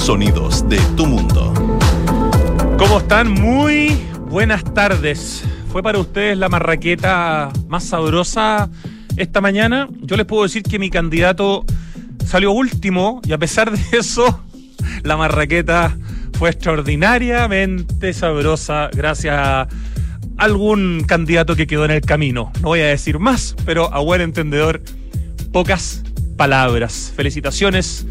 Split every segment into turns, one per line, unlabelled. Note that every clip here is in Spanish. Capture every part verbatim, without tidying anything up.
Sonidos de tu mundo.
¿Cómo están? Muy buenas tardes. ¿Fue para ustedes la marraqueta más sabrosa esta mañana? Yo les puedo decir que mi candidato salió último y a pesar de eso, la marraqueta fue extraordinariamente sabrosa gracias a algún candidato que quedó en el camino. No voy a decir más, pero a buen entendedor, pocas palabras. Felicitaciones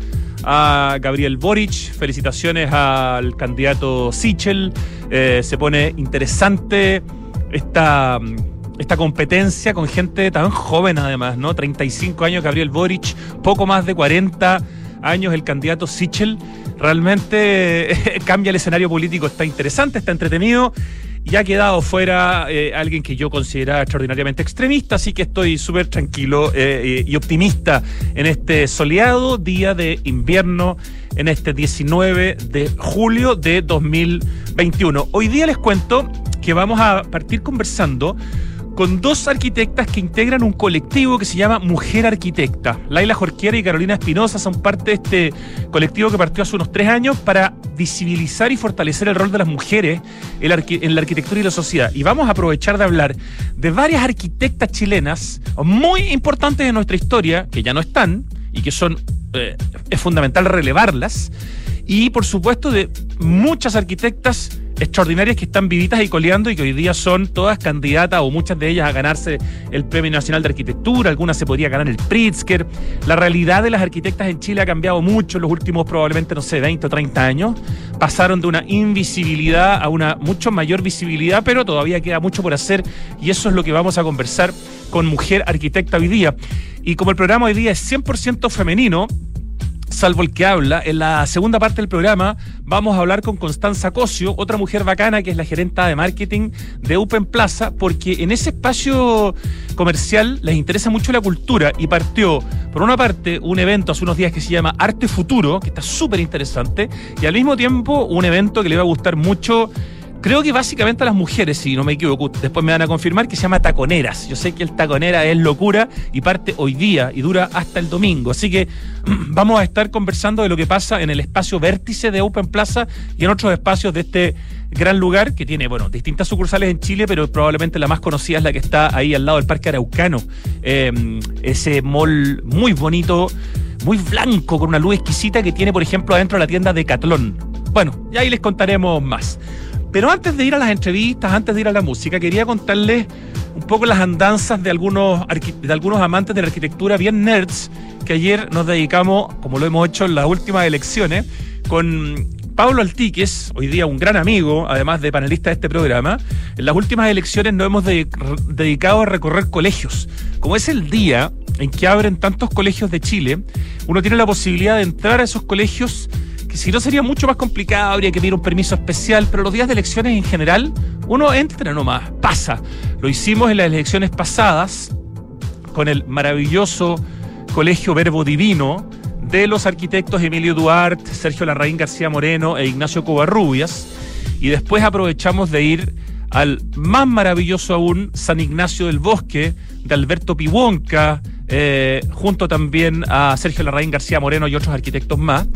a Gabriel Boric, felicitaciones al candidato Sichel. Eh, se pone interesante esta, esta competencia con gente tan joven además, ¿no? treinta y cinco años Gabriel Boric, poco más de cuarenta años el candidato Sichel. Realmente eh, cambia el escenario político, está interesante, está entretenido. Y ha quedado fuera eh, alguien que yo consideraba extraordinariamente extremista, así que estoy súper tranquilo eh, y optimista en este soleado día de invierno, en este diecinueve de julio de dos mil veintiuno. Hoy día les cuento que vamos a partir conversando con dos arquitectas que integran un colectivo que se llama Mujer Arquitecta. Laila Jorquera y Carolina Espinosa son parte de este colectivo que partió hace unos tres años para visibilizar y fortalecer el rol de las mujeres en la, arqu- en la arquitectura y la sociedad. Y vamos a aprovechar de hablar de varias arquitectas chilenas muy importantes de nuestra historia, que ya no están y que son eh, es fundamental relevarlas. Y por supuesto de muchas arquitectas extraordinarias que están vivitas y coleando y que hoy día son todas candidatas o muchas de ellas a ganarse el Premio Nacional de Arquitectura, algunas se podría ganar el Pritzker. La realidad de las arquitectas en Chile ha cambiado mucho en los últimos probablemente, no sé, veinte o treinta años. Pasaron de una invisibilidad a una mucho mayor visibilidad, pero todavía queda mucho por hacer y eso es lo que vamos a conversar con Mujer Arquitecta hoy día. Y como el programa hoy día es cien por ciento femenino, salvo el que habla, en la segunda parte del programa vamos a hablar con Constanza Cosio, otra mujer bacana que es la gerenta de marketing de Open Plaza, porque en ese espacio comercial les interesa mucho la cultura y partió, por una parte, un evento hace unos días que se llama Arte Futuro, que está súper interesante, y al mismo tiempo un evento que le va a gustar mucho, creo que básicamente a las mujeres, si no me equivoco, después me van a confirmar, que se llama Taconeras. Yo sé que el Taconera es locura y parte hoy día y dura hasta el domingo. Así que vamos a estar conversando de lo que pasa en el espacio vértice de Open Plaza y en otros espacios de este gran lugar que tiene, bueno, distintas sucursales en Chile, pero probablemente la más conocida es la que está ahí al lado del Parque Araucano. Eh, ese mall muy bonito, muy blanco, con una luz exquisita que tiene, por ejemplo, adentro la tienda Decathlon. Bueno, y ahí les contaremos más. Pero antes de ir a las entrevistas, antes de ir a la música, quería contarles un poco las andanzas de algunos, arqui- de algunos amantes de la arquitectura bien nerds, que ayer nos dedicamos, como lo hemos hecho en las últimas elecciones, con Pablo Altiques, hoy día un gran amigo, además de panelista de este programa. En las últimas elecciones nos hemos de- dedicado a recorrer colegios. Como es el día en que abren tantos colegios de Chile, uno tiene la posibilidad de entrar a esos colegios, que si no sería mucho más complicado, habría que pedir un permiso especial, pero los días de elecciones en general, uno entra nomás, pasa. Lo hicimos en las elecciones pasadas con el maravilloso Colegio Verbo Divino de los arquitectos Emilio Duarte, Sergio Larraín García Moreno e Ignacio Covarrubias, y después aprovechamos de ir al más maravilloso aún San Ignacio del Bosque de Alberto Pibonca, eh, junto también a Sergio Larraín García Moreno y otros arquitectos más.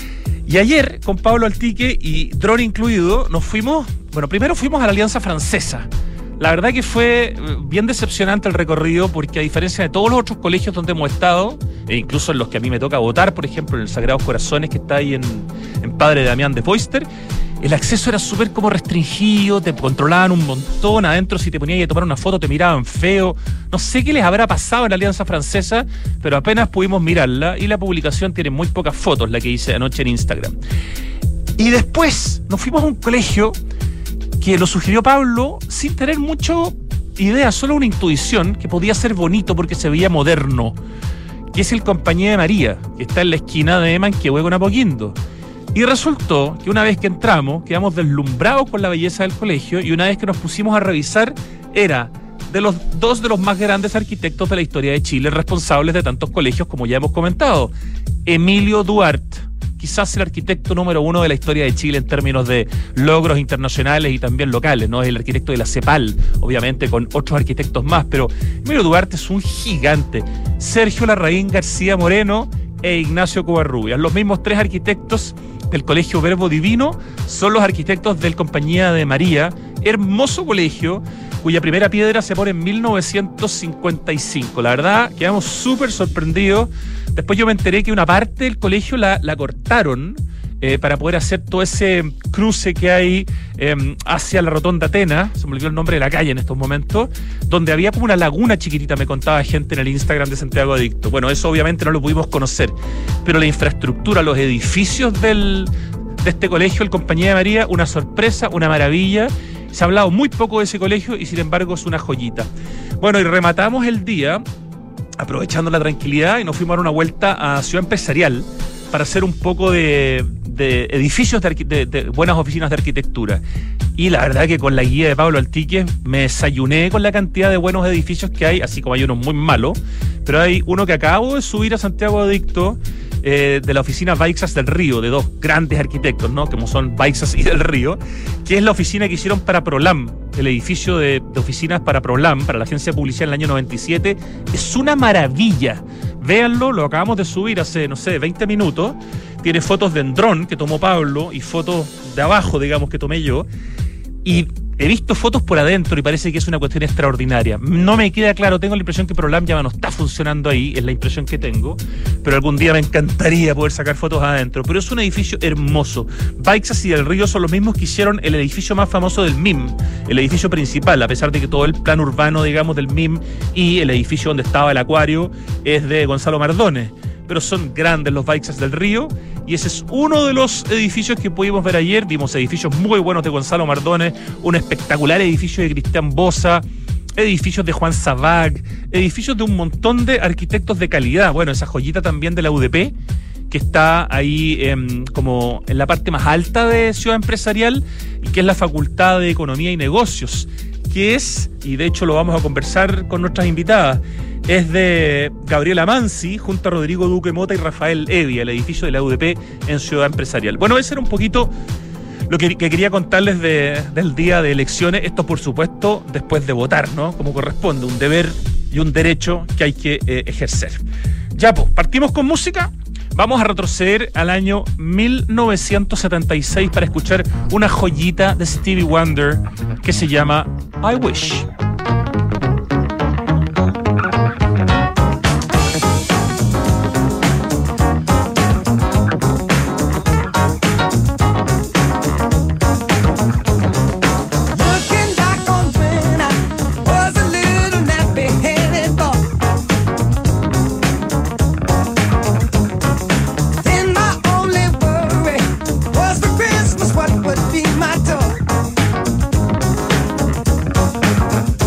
Y ayer, con Pablo Altique y dron incluido, nos fuimos, bueno, primero fuimos a la Alianza Francesa. La verdad que fue bien decepcionante el recorrido porque a diferencia de todos los otros colegios donde hemos estado, e incluso en los que a mí me toca votar, por ejemplo en el Sagrados Corazones que está ahí en, en Padre Damián de Poyster, el acceso era súper como restringido, te controlaban un montón adentro, si te ponías a tomar una foto te miraban feo. No sé qué les habrá pasado en la Alianza Francesa, pero apenas pudimos mirarla y la publicación tiene muy pocas fotos, la que hice anoche en Instagram. Y después nos fuimos a un colegio que lo sugirió Pablo sin tener mucho idea, solo una intuición que podía ser bonito porque se veía moderno, que es el Compañía de María, que está en la esquina de Manquehue con Apoquindo. Y resultó que una vez que entramos, quedamos deslumbrados con la belleza del colegio y una vez que nos pusimos a revisar, era de los dos de los más grandes arquitectos de la historia de Chile, responsables de tantos colegios como ya hemos comentado. Emilio Duarte, quizás el arquitecto número uno de la historia de Chile en términos de logros internacionales y también locales, ¿no? Es el arquitecto de la CEPAL, obviamente con otros arquitectos más, pero Emilio Duarte es un gigante. Sergio Larraín García Moreno e Ignacio Covarrubias, los mismos tres arquitectos del Colegio Verbo Divino son los arquitectos del Compañía de María, hermoso colegio cuya primera piedra se pone en mil novecientos cincuenta y cinco. La verdad, quedamos súper sorprendidos. Después yo me enteré que una parte del colegio la, la cortaron eh, para poder hacer todo ese cruce que hay eh, hacia la Rotonda Atenas, se me olvidó el nombre de la calle en estos momentos, donde había como una laguna chiquitita, me contaba gente en el Instagram de Santiago Adicto. Bueno, eso obviamente no lo pudimos conocer, pero la infraestructura, los edificios del, de este colegio, el Compañía de María, una sorpresa, una maravilla. Se ha hablado muy poco de ese colegio y sin embargo es una joyita. Bueno, y rematamos el día aprovechando la tranquilidad y nos fuimos a dar una vuelta a Ciudad Empresarial para hacer un poco de, de edificios, de, de, de buenas oficinas de arquitectura. Y la verdad que con la guía de Pablo Altíquez me desayuné con la cantidad de buenos edificios que hay, así como hay unos muy malos, pero hay uno que acabo de subir a Santiago Adicto, eh, de la oficina Baixas del Río, de dos grandes arquitectos, ¿no? Como son Baixas y del Río, que es la oficina que hicieron para Prolam, el edificio de, de oficinas para Prolam, para la agencia de publicidad en el año noventa y siete. Es una maravilla. Véanlo, lo acabamos de subir hace, no sé, veinte minutos. Tiene fotos de dron que tomó Pablo y fotos de abajo, digamos, que tomé yo. Y he visto fotos por adentro y parece que es una cuestión extraordinaria. No me queda claro, tengo la impresión que Prolam ya no está funcionando ahí, es la impresión que tengo, pero algún día me encantaría poder sacar fotos adentro. Pero es un edificio hermoso. Baixas y del Río son los mismos que hicieron el edificio más famoso del M I M, el edificio principal, a pesar de que todo el plan urbano, digamos, del M I M y el edificio donde estaba el acuario es de Gonzalo Mardones. Pero son grandes los Baixas del Río y ese es uno de los edificios que pudimos ver ayer. Vimos edificios muy buenos de Gonzalo Mardones, un espectacular edificio de Cristian Bosa, edificios de Juan Sabag, edificios de un montón de arquitectos de calidad. Bueno, esa joyita también de la U D P, que está ahí eh, como en la parte más alta de Ciudad Empresarial, y que es la Facultad de Economía y Negocios, que es, y de hecho lo vamos a conversar con nuestras invitadas, es de Gabriela Mansi, junto a Rodrigo Duque Mota y Rafael Evia, el edificio de la U D P en Ciudad Empresarial. Bueno, ese era un poquito lo que, que quería contarles de, del día de elecciones. Esto, por supuesto, después de votar, ¿no? Como corresponde, un deber y un derecho que hay que eh, ejercer. Ya, pues, partimos con música. Vamos a retroceder al año mil novecientos setenta y seis para escuchar una joyita de Stevie Wonder que se llama I Wish.
What would be my door?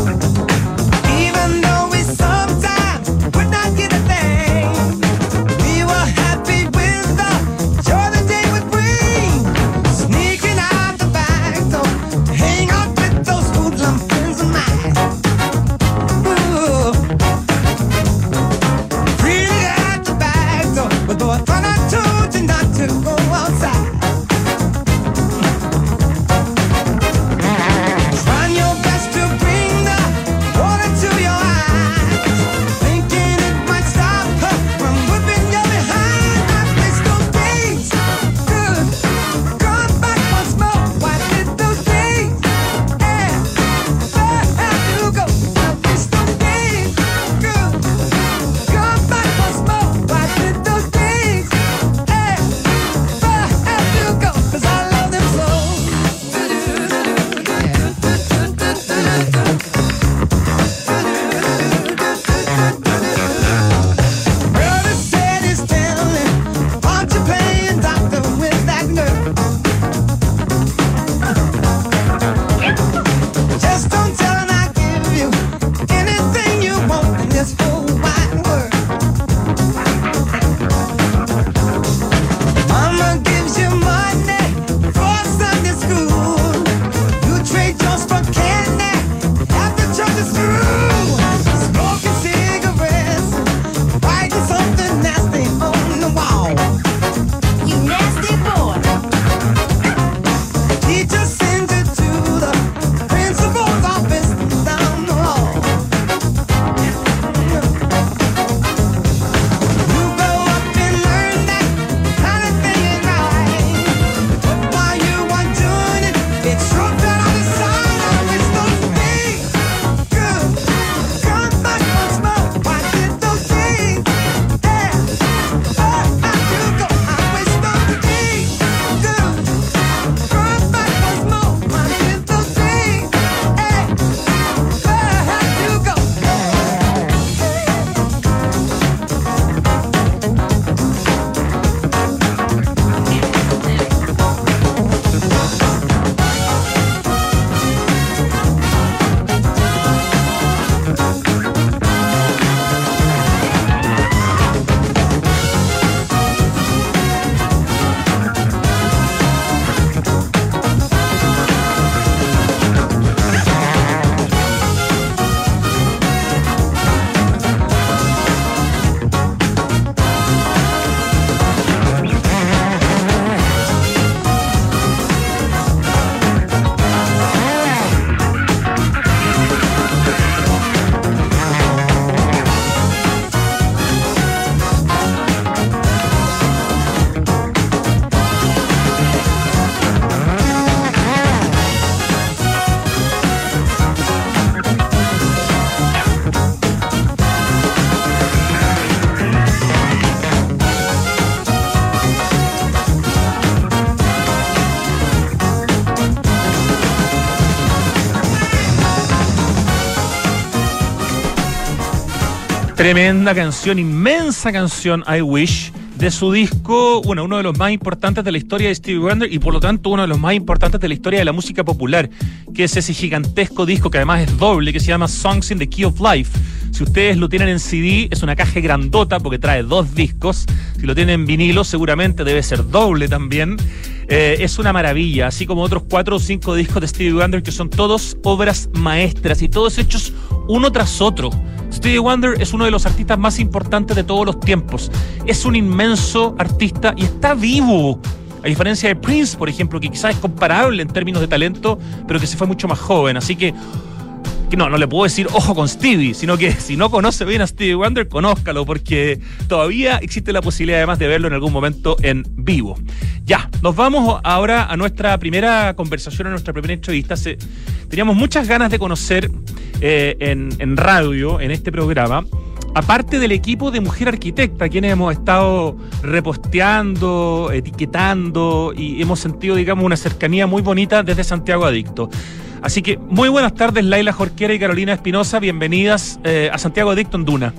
Tremenda canción, inmensa canción, I Wish, de su disco, bueno, uno de los más importantes de la historia de Stevie Wonder y por lo tanto uno de los más importantes de la historia de la música popular, que es ese gigantesco disco que además es doble, que se llama Songs in the Key of Life. Si ustedes lo tienen en C D, es una caja grandota porque trae dos discos. Si lo tienen en vinilo, seguramente debe ser doble también. Eh, es una maravilla, así como otros cuatro o cinco discos de Stevie Wonder que son todos obras maestras y todos hechos uno tras otro. Stevie Wonder es uno de los artistas más importantes de todos los tiempos. Es un inmenso artista y está vivo. A diferencia de Prince, por ejemplo, que quizás es comparable en términos de talento, pero que se fue mucho más joven. Así que, que no, no le puedo decir ojo con Stevie, sino que si no conoce bien a Stevie Wonder, conózcalo, porque todavía existe la posibilidad además de verlo en algún momento en vivo. Ya, nos vamos ahora a nuestra primera conversación, a nuestra primera entrevista. Se, teníamos muchas ganas de conocer eh, en, en radio, en este programa, aparte del equipo de Mujer Arquitecta, quienes hemos estado reposteando, etiquetando y hemos sentido, digamos, una cercanía muy bonita desde Santiago Adicto. Así que muy buenas tardes, Laila Jorquera y Carolina Espinosa, bienvenidas eh, a Santiago Adicto en Duna.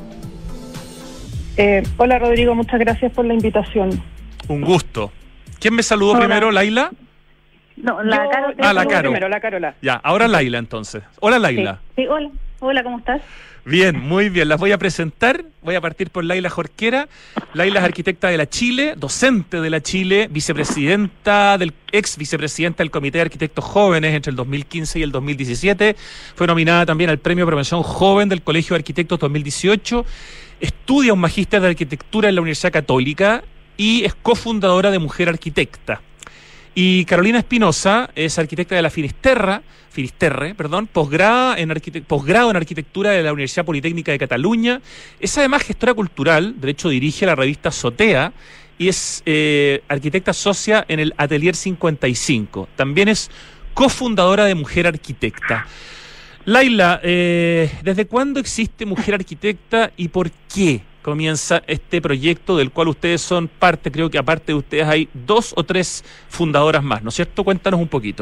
Eh, hola Rodrigo, muchas gracias por la invitación.
Un gusto. ¿Quién me saludó
Hola.
primero, Laila?
No, la
Yo-
Caro.
Ah, la Caro.
Primero, la Carola.
Ya, ahora Laila entonces. Hola, Laila.
Sí, sí, hola, hola, ¿cómo estás?
Bien, muy bien. Las voy a presentar. Voy a partir por Laila Jorquera. Laila es arquitecta de la Chile, docente de la Chile, vicepresidenta del ex vicepresidenta del Comité de Arquitectos Jóvenes entre el dos mil quince y el dos mil diecisiete. Fue nominada también al Premio Promoción Joven del Colegio de Arquitectos dos mil dieciocho. Estudia un magíster de arquitectura en la Universidad Católica y es cofundadora de Mujer Arquitecta. Y Carolina Espinosa es arquitecta de la Finisterra, Finisterre, perdón, posgrado en, arquite- posgrado en arquitectura de la Universidad Politécnica de Cataluña. Es además gestora cultural, de hecho dirige la revista Sotea y es eh, arquitecta socia en el Atelier cincuenta y cinco. También es cofundadora de Mujer Arquitecta. Laila, eh, ¿desde cuándo existe Mujer Arquitecta y por qué comienza este proyecto del cual ustedes son parte? Creo que aparte de ustedes hay dos o tres fundadoras más, ¿no es cierto? Cuéntanos un poquito.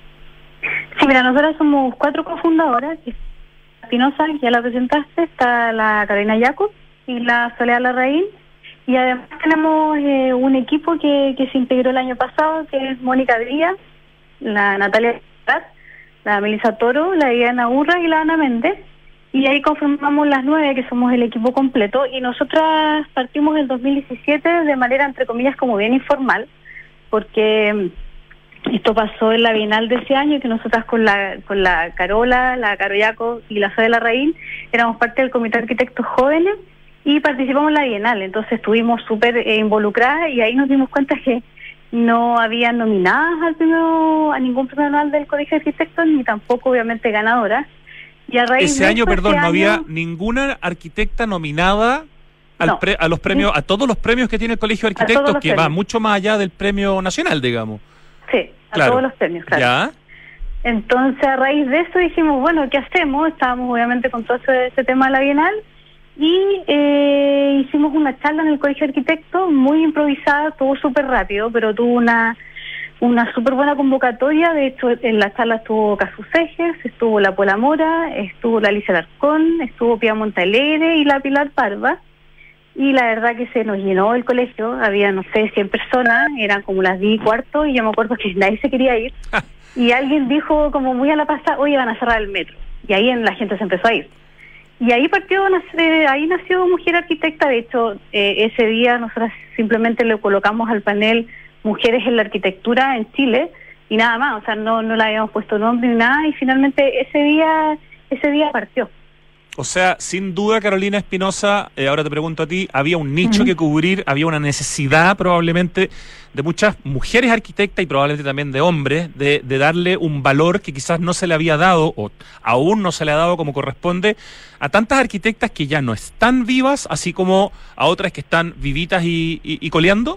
Sí, mira, nosotras somos cuatro cofundadoras. Espinosa, ya la presentaste, está la Carolina Yaco y la Soledad Larraín. Y además tenemos eh, un equipo que, que se integró el año pasado, que es Mónica Díaz, la Natalia Prat, la Melissa Toro, la Diana Urra y la Ana Méndez. Y ahí conformamos las nueve, que somos el equipo completo. Y nosotras partimos en dos mil diecisiete de manera, entre comillas, como bien informal, porque esto pasó en la Bienal de ese año, que nosotras con la con la Carola, la Caro Yaco y la Soledad Larraín éramos parte del Comité de Arquitectos Jóvenes y participamos en la Bienal. Entonces estuvimos súper eh, involucradas y ahí nos dimos cuenta que no había nominadas al premio, a ningún premio anual del Colegio de Arquitectos, ni tampoco obviamente ganadoras. Y a raíz
Ese
de
año,
esto,
perdón,
este
no había
año-
ninguna arquitecta nominada al
No.
pre- a los premios, a todos los premios que tiene el Colegio de
todos
Arquitectos,
los
que va
premios.
mucho más allá del premio nacional, digamos.
Sí, a
Claro.
todos los premios, claro.
¿Ya?
Entonces, a raíz de eso dijimos, bueno, ¿qué hacemos? Estábamos obviamente con todo ese, ese tema de la Bienal y eh, hicimos una charla en el Colegio de Arquitectos, muy improvisada, estuvo súper rápido, pero tuvo una una súper buena convocatoria. De hecho, en la charla estuvo Casu Seges, estuvo la Pola Mora, estuvo la Alicia Larcón, estuvo Pia Montalegre y la Pilar Parva. Y la verdad que se nos llenó el colegio, había, no sé, cien personas, eran como las diez y cuarto, y yo me acuerdo que nadie se quería ir. Y alguien dijo como muy a la pasta, oye, van a cerrar el metro. Y ahí en la gente se empezó a ir. Y ahí partió, nace- ahí nació Mujer Arquitecta. De hecho, eh, ese día nosotros simplemente le colocamos al panel Mujeres en la Arquitectura en Chile, y nada más, o sea, no, no le habíamos puesto nombre ni nada, y finalmente ese día, ese día partió.
O sea, sin duda, Carolina Espinosa, eh, ahora te pregunto a ti, había un nicho
Ujú.
que cubrir, había una necesidad probablemente de muchas mujeres arquitectas y probablemente también de hombres, de, de darle un valor que quizás no se le había dado o aún no se le ha dado como corresponde a tantas arquitectas que ya no están vivas, así como a otras que están vivitas y, y, y coleando.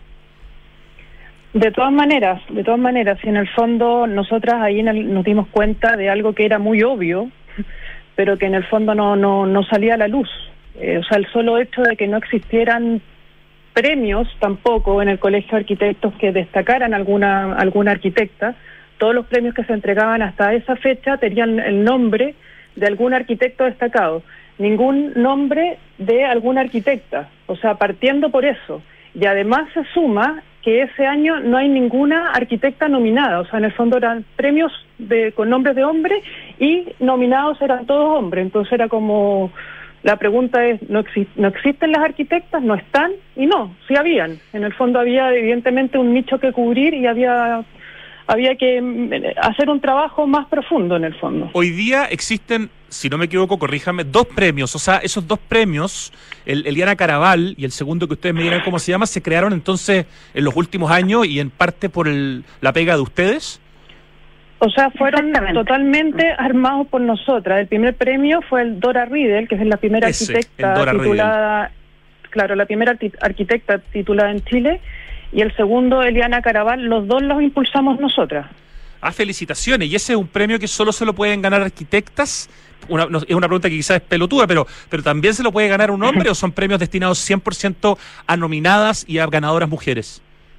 De todas maneras, de todas maneras, y en el fondo nosotras ahí en el- nos dimos cuenta de algo que era muy obvio, pero que en el fondo no no, no salía a la luz. Eh, o sea, el solo hecho de que no existieran premios tampoco en el Colegio de Arquitectos que destacaran alguna alguna arquitecta, todos los premios que se entregaban hasta esa fecha tenían el nombre de algún arquitecto destacado. ningún nombre de alguna arquitecta, o sea, partiendo por eso. Y además se suma que ese año no hay ninguna arquitecta nominada, o sea, en el fondo eran premios de, con nombres de hombres y nominados eran todos hombres, entonces era como, la pregunta es, ¿no, exi- ¿no existen las arquitectas? ¿No están? Y no, sí habían, en el fondo había evidentemente un nicho que cubrir y había, había que hacer un trabajo más profundo en el fondo.
Hoy día existen, si no me equivoco, corríjame, dos premios, o sea, esos dos premios, el Eliana Caraval y el segundo que ustedes me digan cómo se llama, se crearon entonces en los últimos años y en parte por el, la pega de ustedes.
O sea, fueron totalmente armados por nosotras. El primer premio fue el Dora Riedel, que es la primera
Ese,
arquitecta
el Dora
titulada,
Riedel.
Claro, la primera arti- arquitecta titulada en Chile, y el segundo, Eliana Caraval, los dos los impulsamos nosotras.
Ah, felicitaciones. ¿Y ese es un premio que solo se lo pueden ganar arquitectas? Una, no, es una pregunta que quizás es pelotuda, pero, pero ¿también se lo puede ganar un hombre o son premios destinados cien por ciento a nominadas y a ganadoras mujeres?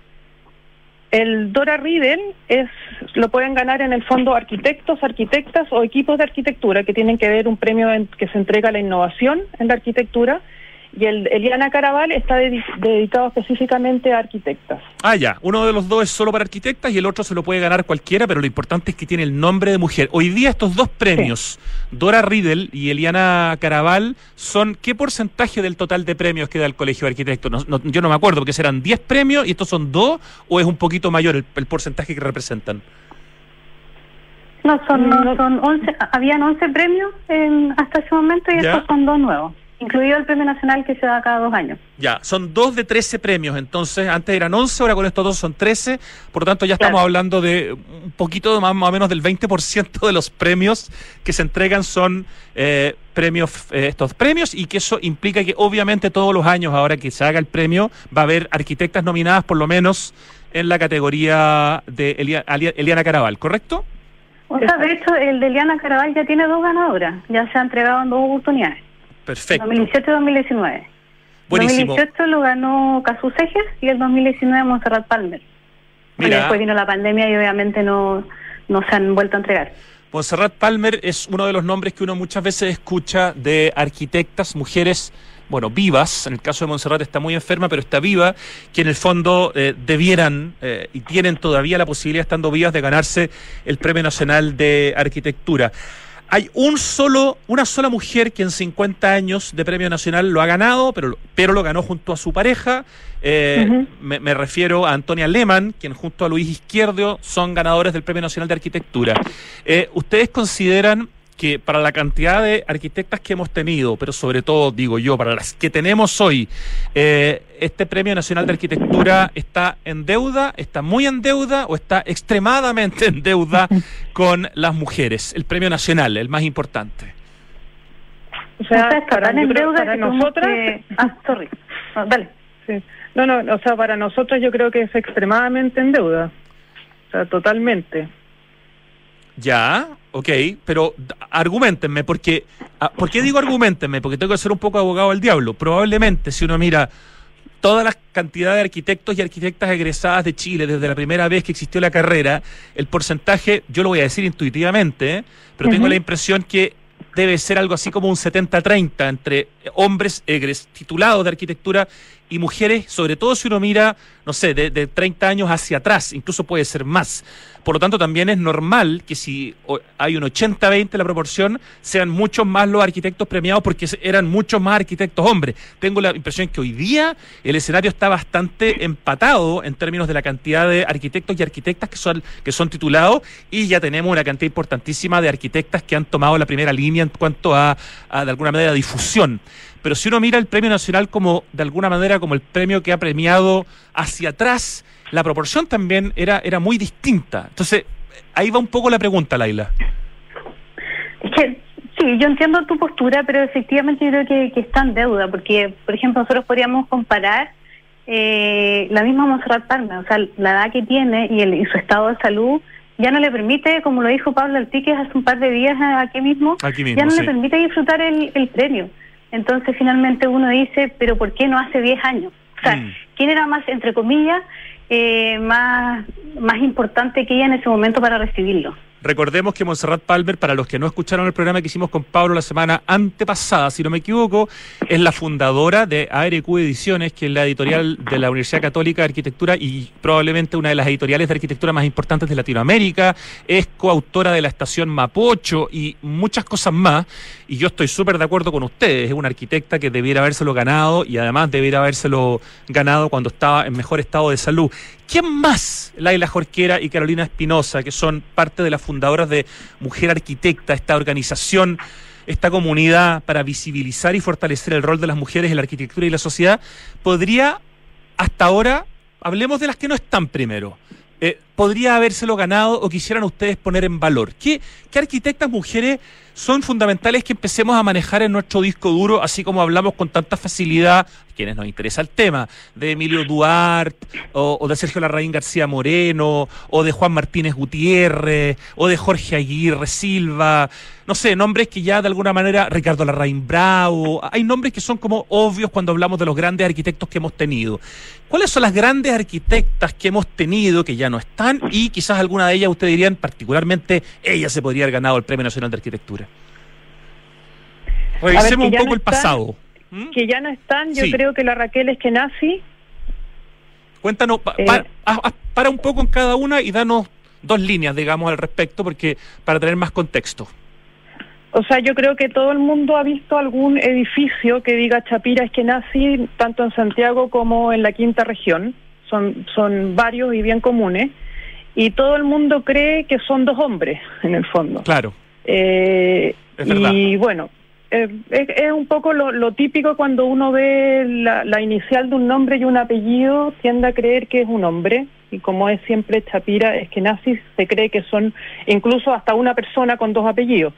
El Dora Riedel es, lo pueden ganar en el fondo arquitectos, arquitectas o equipos de arquitectura que tienen que ver un premio en, que se entrega a la innovación en la arquitectura, y el Eliana Caraval está dedi- dedicado específicamente a arquitectas.
Ah, ya. Uno de los dos es solo para arquitectas y el otro se lo puede ganar cualquiera, pero lo importante es que tiene el nombre de mujer. Hoy día estos dos premios, sí, Dora Riedel y Eliana Caraval, son ¿qué porcentaje del total de premios que da el Colegio de Arquitectos? No, no, yo no me acuerdo, porque serán diez premios y estos son dos, ¿o es un poquito mayor el, el porcentaje que representan?
No, son, no, son once, habían once premios en, hasta ese momento y
¿Ya?
estos son dos nuevos, incluido el Premio Nacional que se da cada dos años.
Ya, son dos de trece premios, entonces antes eran once, ahora con estos dos son trece, por lo tanto ya estamos
Claro.
hablando de un poquito más, más o menos del veinte por ciento de los premios que se entregan son eh, premios, eh, estos premios, y que eso implica que obviamente todos los años, ahora que se haga el premio, va a haber arquitectas nominadas por lo menos en la categoría de Elia- Elia- Eliana Caraval, ¿correcto?
O sea, de hecho, el de Eliana Caraval ya tiene dos ganadoras, ya se ha entregado en dos oportunidades.
Perfecto.
dos mil dieciocho y dos mil diecinueve.
Buenísimo.
dos mil dieciocho lo ganó Casu Seges y el dos mil diecinueve Montserrat Palmer.
Mira.
Y después vino la pandemia y obviamente no, no se han vuelto a entregar.
Montserrat Palmer es uno de los nombres que uno muchas veces escucha de arquitectas, mujeres, bueno, vivas. En el caso de Montserrat está muy enferma, pero está viva, que en el fondo eh, debieran eh, y tienen todavía la posibilidad, estando vivas, de ganarse el Premio Nacional de Arquitectura. Hay un solo, una sola mujer que en cincuenta años de Premio Nacional lo ha ganado, pero, pero lo ganó junto a su pareja. Eh,
Uh-huh.
me, me refiero a Antonia Lehmann, quien junto a Luis Izquierdo son ganadores del Premio Nacional de Arquitectura. Eh, ¿Ustedes consideran que para la cantidad de arquitectas que hemos tenido, pero sobre todo, digo yo, para las que tenemos hoy, eh, este Premio Nacional de Arquitectura está en deuda, está muy en deuda o está extremadamente en deuda con las mujeres? El Premio Nacional, el más importante.
O sea,
o sea, está
para,
tan en
yo creo
deuda
para
que tuvimos
nosotras...
que- Ah, sorry. No, dale.
Sí. No, no, o sea, para nosotros yo creo que es extremadamente en deuda. O sea, totalmente.
Ya, ok, pero d- argumentenme, porque, ah, ¿por qué digo argumentenme? Porque tengo que ser un poco abogado del diablo. Probablemente, si uno mira toda la cantidad de arquitectos y arquitectas egresadas de Chile desde la primera vez que existió la carrera, el porcentaje, yo lo voy a decir intuitivamente, ¿eh? pero tengo
Ujú.
la impresión que debe ser algo así como un setenta treinta entre hombres egres, titulados de arquitectura y mujeres, sobre todo si uno mira, no sé, de, de treinta años hacia atrás, incluso puede ser más. Por lo tanto, también es normal que si o- hay un ochenta veinte la proporción, sean muchos más los arquitectos premiados, porque se- eran muchos más arquitectos hombres. Tengo la impresión que hoy día el escenario está bastante empatado en términos de la cantidad de arquitectos y arquitectas que son, que son titulados, y ya tenemos una cantidad importantísima de arquitectas que han tomado la primera línea en cuanto a, a de alguna manera, difusión. Pero si uno mira el Premio Nacional como, de alguna manera, como el premio que ha premiado hacia atrás, la proporción también era, era muy distinta. Entonces, ahí va un poco la pregunta, Laila.
Es que, sí, yo entiendo tu postura, pero efectivamente yo creo que, que está en deuda, porque, por ejemplo, nosotros podríamos comparar eh, la misma Montserrat Palmer, o sea, la edad que tiene y, el, y su estado de salud ya no le permite, como lo dijo Pablo Altíquez hace un par de días aquí mismo,
Aquí mismo,
ya no
sí.
le permite disfrutar el, el premio. Entonces, finalmente uno dice, pero ¿por qué no hace diez años? O sea,
Mm.
¿quién era más, entre comillas, eh, más, más importante que ella en ese momento para recibirlo?
Recordemos que Montserrat Palmer, para los que no escucharon el programa que hicimos con Pablo la semana antepasada, si no me equivoco, es la fundadora de A R Q Ediciones, que es la editorial de la Universidad Católica de Arquitectura y probablemente una de las editoriales de arquitectura más importantes de Latinoamérica. Es coautora de la Estación Mapocho y muchas cosas más. Y yo estoy súper de acuerdo con ustedes. Es una arquitecta que debiera habérselo ganado y además debiera habérselo ganado cuando estaba en mejor estado de salud. ¿Quién más? Laila Jorquera y Carolina Espinosa, que son parte de las fundadoras de Mujer Arquitecta, esta organización, esta comunidad para visibilizar y fortalecer el rol de las mujeres en la arquitectura y la sociedad, podría, hasta ahora, hablemos de las que no están primero, eh, podría habérselo ganado o quisieran ustedes poner en valor. ¿Qué, qué arquitectas mujeres son fundamentales que empecemos a manejar en nuestro disco duro, así como hablamos con tanta facilidad, quienes nos interesa el tema, de Emilio Duarte, o, o de Sergio Larraín García Moreno, o de Juan Martínez Gutiérrez, o de Jorge Aguirre Silva, no sé, nombres que ya de alguna manera, Ricardo Larraín Bravo, hay nombres que son como obvios cuando hablamos de los grandes arquitectos que hemos tenido. ¿Cuáles son las grandes arquitectas que hemos tenido, que ya no están, y quizás alguna de ellas ustedes dirían, particularmente, ella se podría haber ganado el Premio Nacional de Arquitectura? Revisemos ver, un poco no el están, pasado. ¿Mm?
Que ya no están, yo
sí.
creo que la Raquel Eskenazi.
Cuéntanos, pa, eh, pa, a, a, para un poco en cada una y danos dos líneas, digamos, al respecto, porque para tener más contexto.
O sea, yo creo que todo el mundo ha visto algún edificio que diga Chapira Eskenazi, tanto en Santiago como en la quinta región. Son, son varios y bien comunes. Y todo el mundo cree que son dos hombres, en el fondo.
Claro.
Eh,
es verdad.
Y bueno, eh, es, es un poco lo, lo típico cuando uno ve la, la inicial de un nombre y un apellido, tiende a creer que es un hombre. Y como es siempre Chapira Eskenazi, se cree que son incluso hasta una persona con dos apellidos.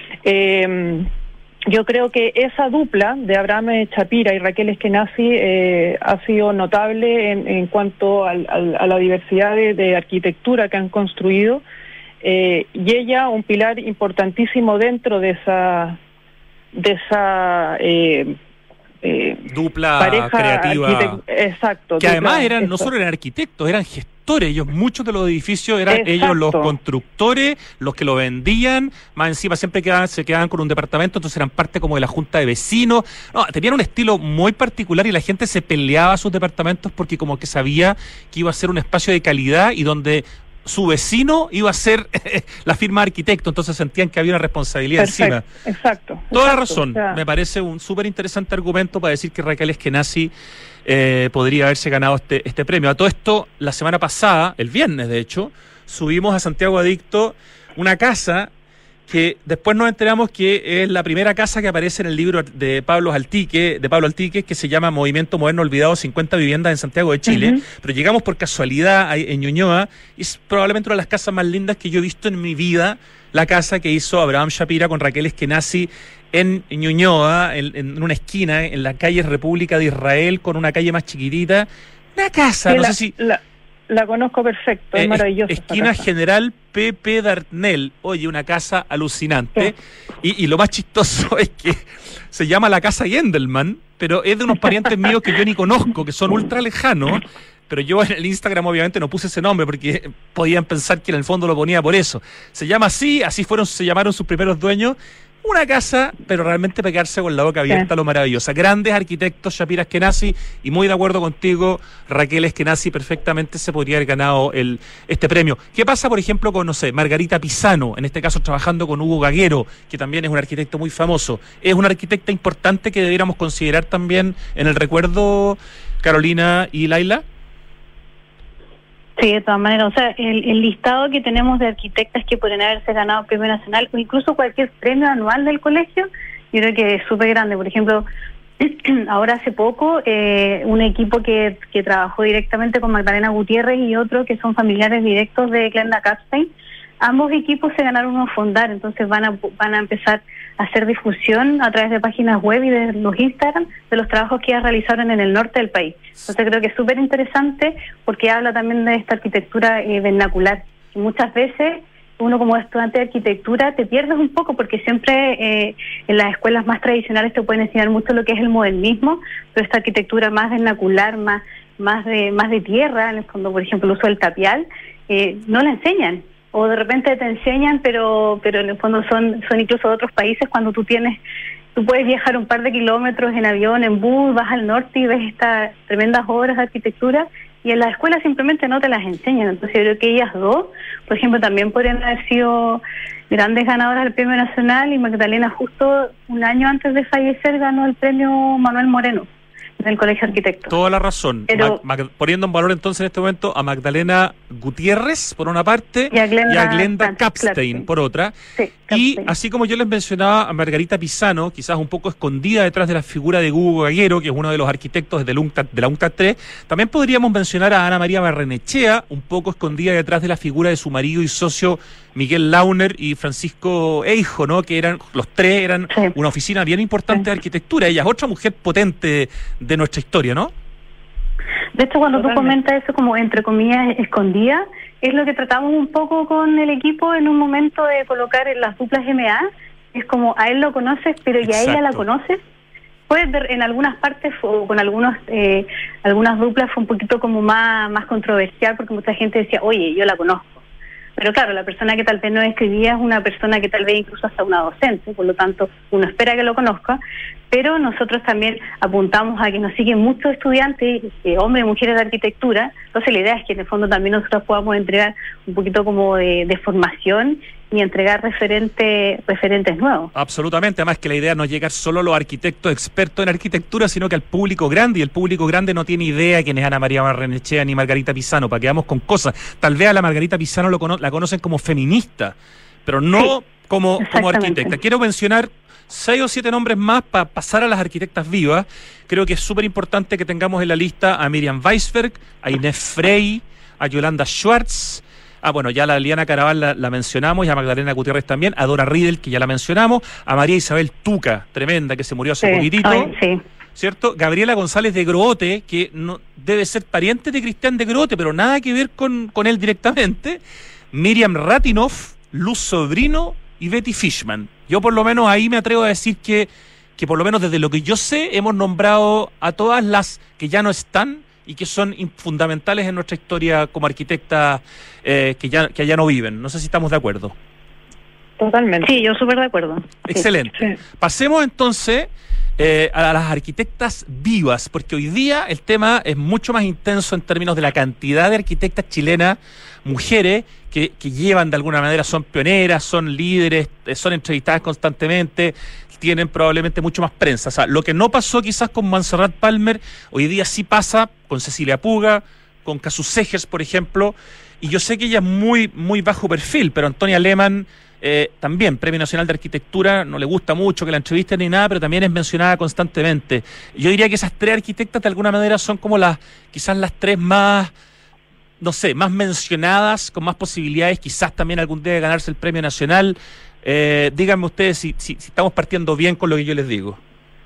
Eh, yo creo que esa dupla de Abraham Chapira y Raquel Eskenazi eh, ha sido notable en, en cuanto al, al, a la diversidad de, de arquitectura que han construido, eh, y ella un pilar importantísimo dentro de esa de esa eh, eh,
dupla
pareja
creativa,
arquitect- exacto,
que
dupla,
además eran
eso.
no solo eran arquitectos, eran gestores. Ellos, muchos de los edificios eran
Exacto.
ellos los constructores, los que lo vendían, más encima siempre quedaban, se quedaban con un departamento, entonces eran parte como de la junta de vecinos. No, tenían un estilo muy particular y la gente se peleaba a sus departamentos porque como que sabía que iba a ser un espacio de calidad y donde su vecino iba a ser la firma de arquitecto, entonces sentían que había una responsabilidad
Perfecto,
encima.
Exacto.
Toda la
exacto,
razón,
o sea,
me parece un súper interesante argumento para decir que Raquel Eskenazi eh, podría haberse ganado este, este premio. A todo esto, la semana pasada, el viernes de hecho, subimos a Santiago Adicto una casa que después nos enteramos que es la primera casa que aparece en el libro de Pablo Altique, de Pablo Altique, que se llama Movimiento Moderno Olvidado, cincuenta viviendas en Santiago de Chile, uh-huh. Pero llegamos por casualidad a, en Ñuñoa, y es probablemente una de las casas más lindas que yo he visto en mi vida, la casa que hizo Abraham Chapira con Raquel Eskenazi en Ñuñoa, en, en una esquina, en la calle República de Israel, con una calle más chiquitita, una casa,
sí,
no
la,
sé si...
La... La conozco perfecto, es eh, maravillosa.
Esquina General Pepe Dartnell. Oye, una casa alucinante. Sí. Y, y lo más chistoso es que se llama la casa Gendelman, pero es de unos parientes míos que yo ni conozco, que son ultra lejanos. Pero yo en el Instagram obviamente no puse ese nombre porque podían pensar que en el fondo lo ponía por eso. Se llama así, así fueron, se llamaron sus primeros dueños. Una casa, pero realmente pegarse con la boca abierta, sí. Lo maravillosa. Grandes arquitectos, Chapira Eskenazi, y muy de acuerdo contigo, Raquel Eskenazi perfectamente se podría haber ganado el, este premio. ¿Qué pasa, por ejemplo, con, no sé, Margarita Pisano, en este caso trabajando con Hugo Gaguero, que también es un arquitecto muy famoso? Es una arquitecta importante que debiéramos considerar también en el recuerdo, Carolina y Laila.
Sí, de todas maneras, o sea, el, el listado que tenemos de arquitectas que pueden haberse ganado el premio nacional o incluso cualquier premio anual del colegio, yo creo que es súper grande. Por ejemplo, ahora hace poco, eh, un equipo que, que trabajó directamente con Magdalena Gutiérrez y otro que son familiares directos de Glenda Kapstein, ambos equipos se ganaron unos fondar, entonces van a van a empezar a hacer difusión a través de páginas web y de los Instagram de los trabajos que ya realizaron en el norte del país. Entonces creo que es súper interesante porque habla también de esta arquitectura eh, vernacular. Y muchas veces uno como estudiante de arquitectura te pierdes un poco porque siempre eh, en las escuelas más tradicionales te pueden enseñar mucho lo que es el modernismo, pero esta arquitectura más vernacular, más más de más de tierra, en el fondo, por ejemplo, el uso del tapial, eh, no la enseñan. o de repente te enseñan, pero pero en el fondo son son incluso de otros países. Cuando tú tienes, tú puedes viajar un par de kilómetros en avión, en bus, vas al norte y ves estas tremendas obras de arquitectura, y en la escuela simplemente no te las enseñan. Entonces yo creo que ellas dos, por ejemplo, también podrían haber sido grandes ganadoras del Premio Nacional, y Magdalena justo un año antes de fallecer ganó el Premio Manuel Moreno del Colegio de Arquitectos.
Toda la razón.
Pero,
Mag, Mag, poniendo en valor entonces en este momento a Magdalena Gutiérrez por una parte
y a Glenda,
y a Glenda
Capstein,
Capstein por otra.
Sí,
y así como yo les mencionaba a Margarita Pisano, quizás un poco escondida detrás de la figura de Hugo Gaguero, que es uno de los arquitectos del UNCTAD, de la UNCTAD tres, también podríamos mencionar a Ana María Barrenechea, un poco escondida detrás de la figura de su marido y socio Miguel Launer y Francisco Eijo, ¿no? Que eran, los tres eran sí. una oficina bien importante sí. de arquitectura. Ella es otra mujer potente de nuestra historia, ¿no?
De hecho, cuando Totalmente. tú comentas eso como entre comillas escondida, es lo que tratamos un poco con el equipo en un momento de colocar en las duplas M A. Es como a él lo conoces, pero ya ella la conoces. Pues en algunas partes o con algunos eh, algunas duplas fue un poquito como más más controversial, porque mucha gente decía, oye, yo la conozco. Pero claro, la persona que tal vez no escribía es una persona que tal vez incluso hasta una docente, por lo tanto uno espera que lo conozca, pero nosotros también apuntamos a que nos siguen muchos estudiantes, eh, hombres y mujeres de arquitectura. Entonces la idea es que en el fondo también nosotros podamos entregar un poquito como de, de formación y entregar referentes referentes nuevos.
Absolutamente, además que la idea no es llegar solo a los arquitectos expertos en arquitectura, sino que al público grande, y el público grande no tiene idea quién es Ana María Barrenechea ni Margarita Pisano, para que vamos con cosas. Tal vez a la Margarita Pisano lo cono- la conocen como feminista, pero no sí, como, como arquitecta. Quiero mencionar seis o siete nombres más para pasar a las arquitectas vivas. Creo que es súper importante que tengamos en la lista a Miriam Weisberg, a Inés Frey, a Yolanda Schwartz. Ah, bueno, ya la Liliana Caraval la, la mencionamos, y a Magdalena Gutiérrez también, a Dora Riedel, que ya la mencionamos, a María Isabel Tuca, tremenda, que se murió hace sí. poquitito, Ay, sí. ¿cierto? Gabriela González de Grote, que no debe ser pariente de Cristian de Grote, pero nada que ver con, con él directamente. Miriam Ratinoff, Luz Sobrino y Betty Fishman. Yo por lo menos ahí me atrevo a decir que, que por lo menos desde lo que yo sé, hemos nombrado a todas las que ya no están y que son fundamentales en nuestra historia como arquitectas eh, que ya que ya no viven. No sé si estamos de acuerdo.
Totalmente.
Sí, yo súper de acuerdo.
Excelente. Sí. Pasemos entonces eh, a las arquitectas vivas, porque hoy día el tema es mucho más intenso en términos de la cantidad de arquitectas chilenas, mujeres, que, que llevan de alguna manera, son pioneras, son líderes, son entrevistadas constantemente, tienen probablemente mucho más prensa. O sea, lo que no pasó quizás con Montserrat Palmer, hoy día sí pasa con Cecilia Puga, con Casu Segers, por ejemplo, y yo sé que ella es muy, muy bajo perfil, pero Antonia Lehmann, eh, también, Premio Nacional de Arquitectura, no le gusta mucho que la entrevisten ni nada, pero también es mencionada constantemente. Yo diría que esas tres arquitectas de alguna manera son como las, quizás las tres más, no sé, más mencionadas, con más posibilidades, quizás también algún día de ganarse el Premio Nacional. Eh, díganme ustedes si, si, si estamos partiendo bien con lo que yo les digo.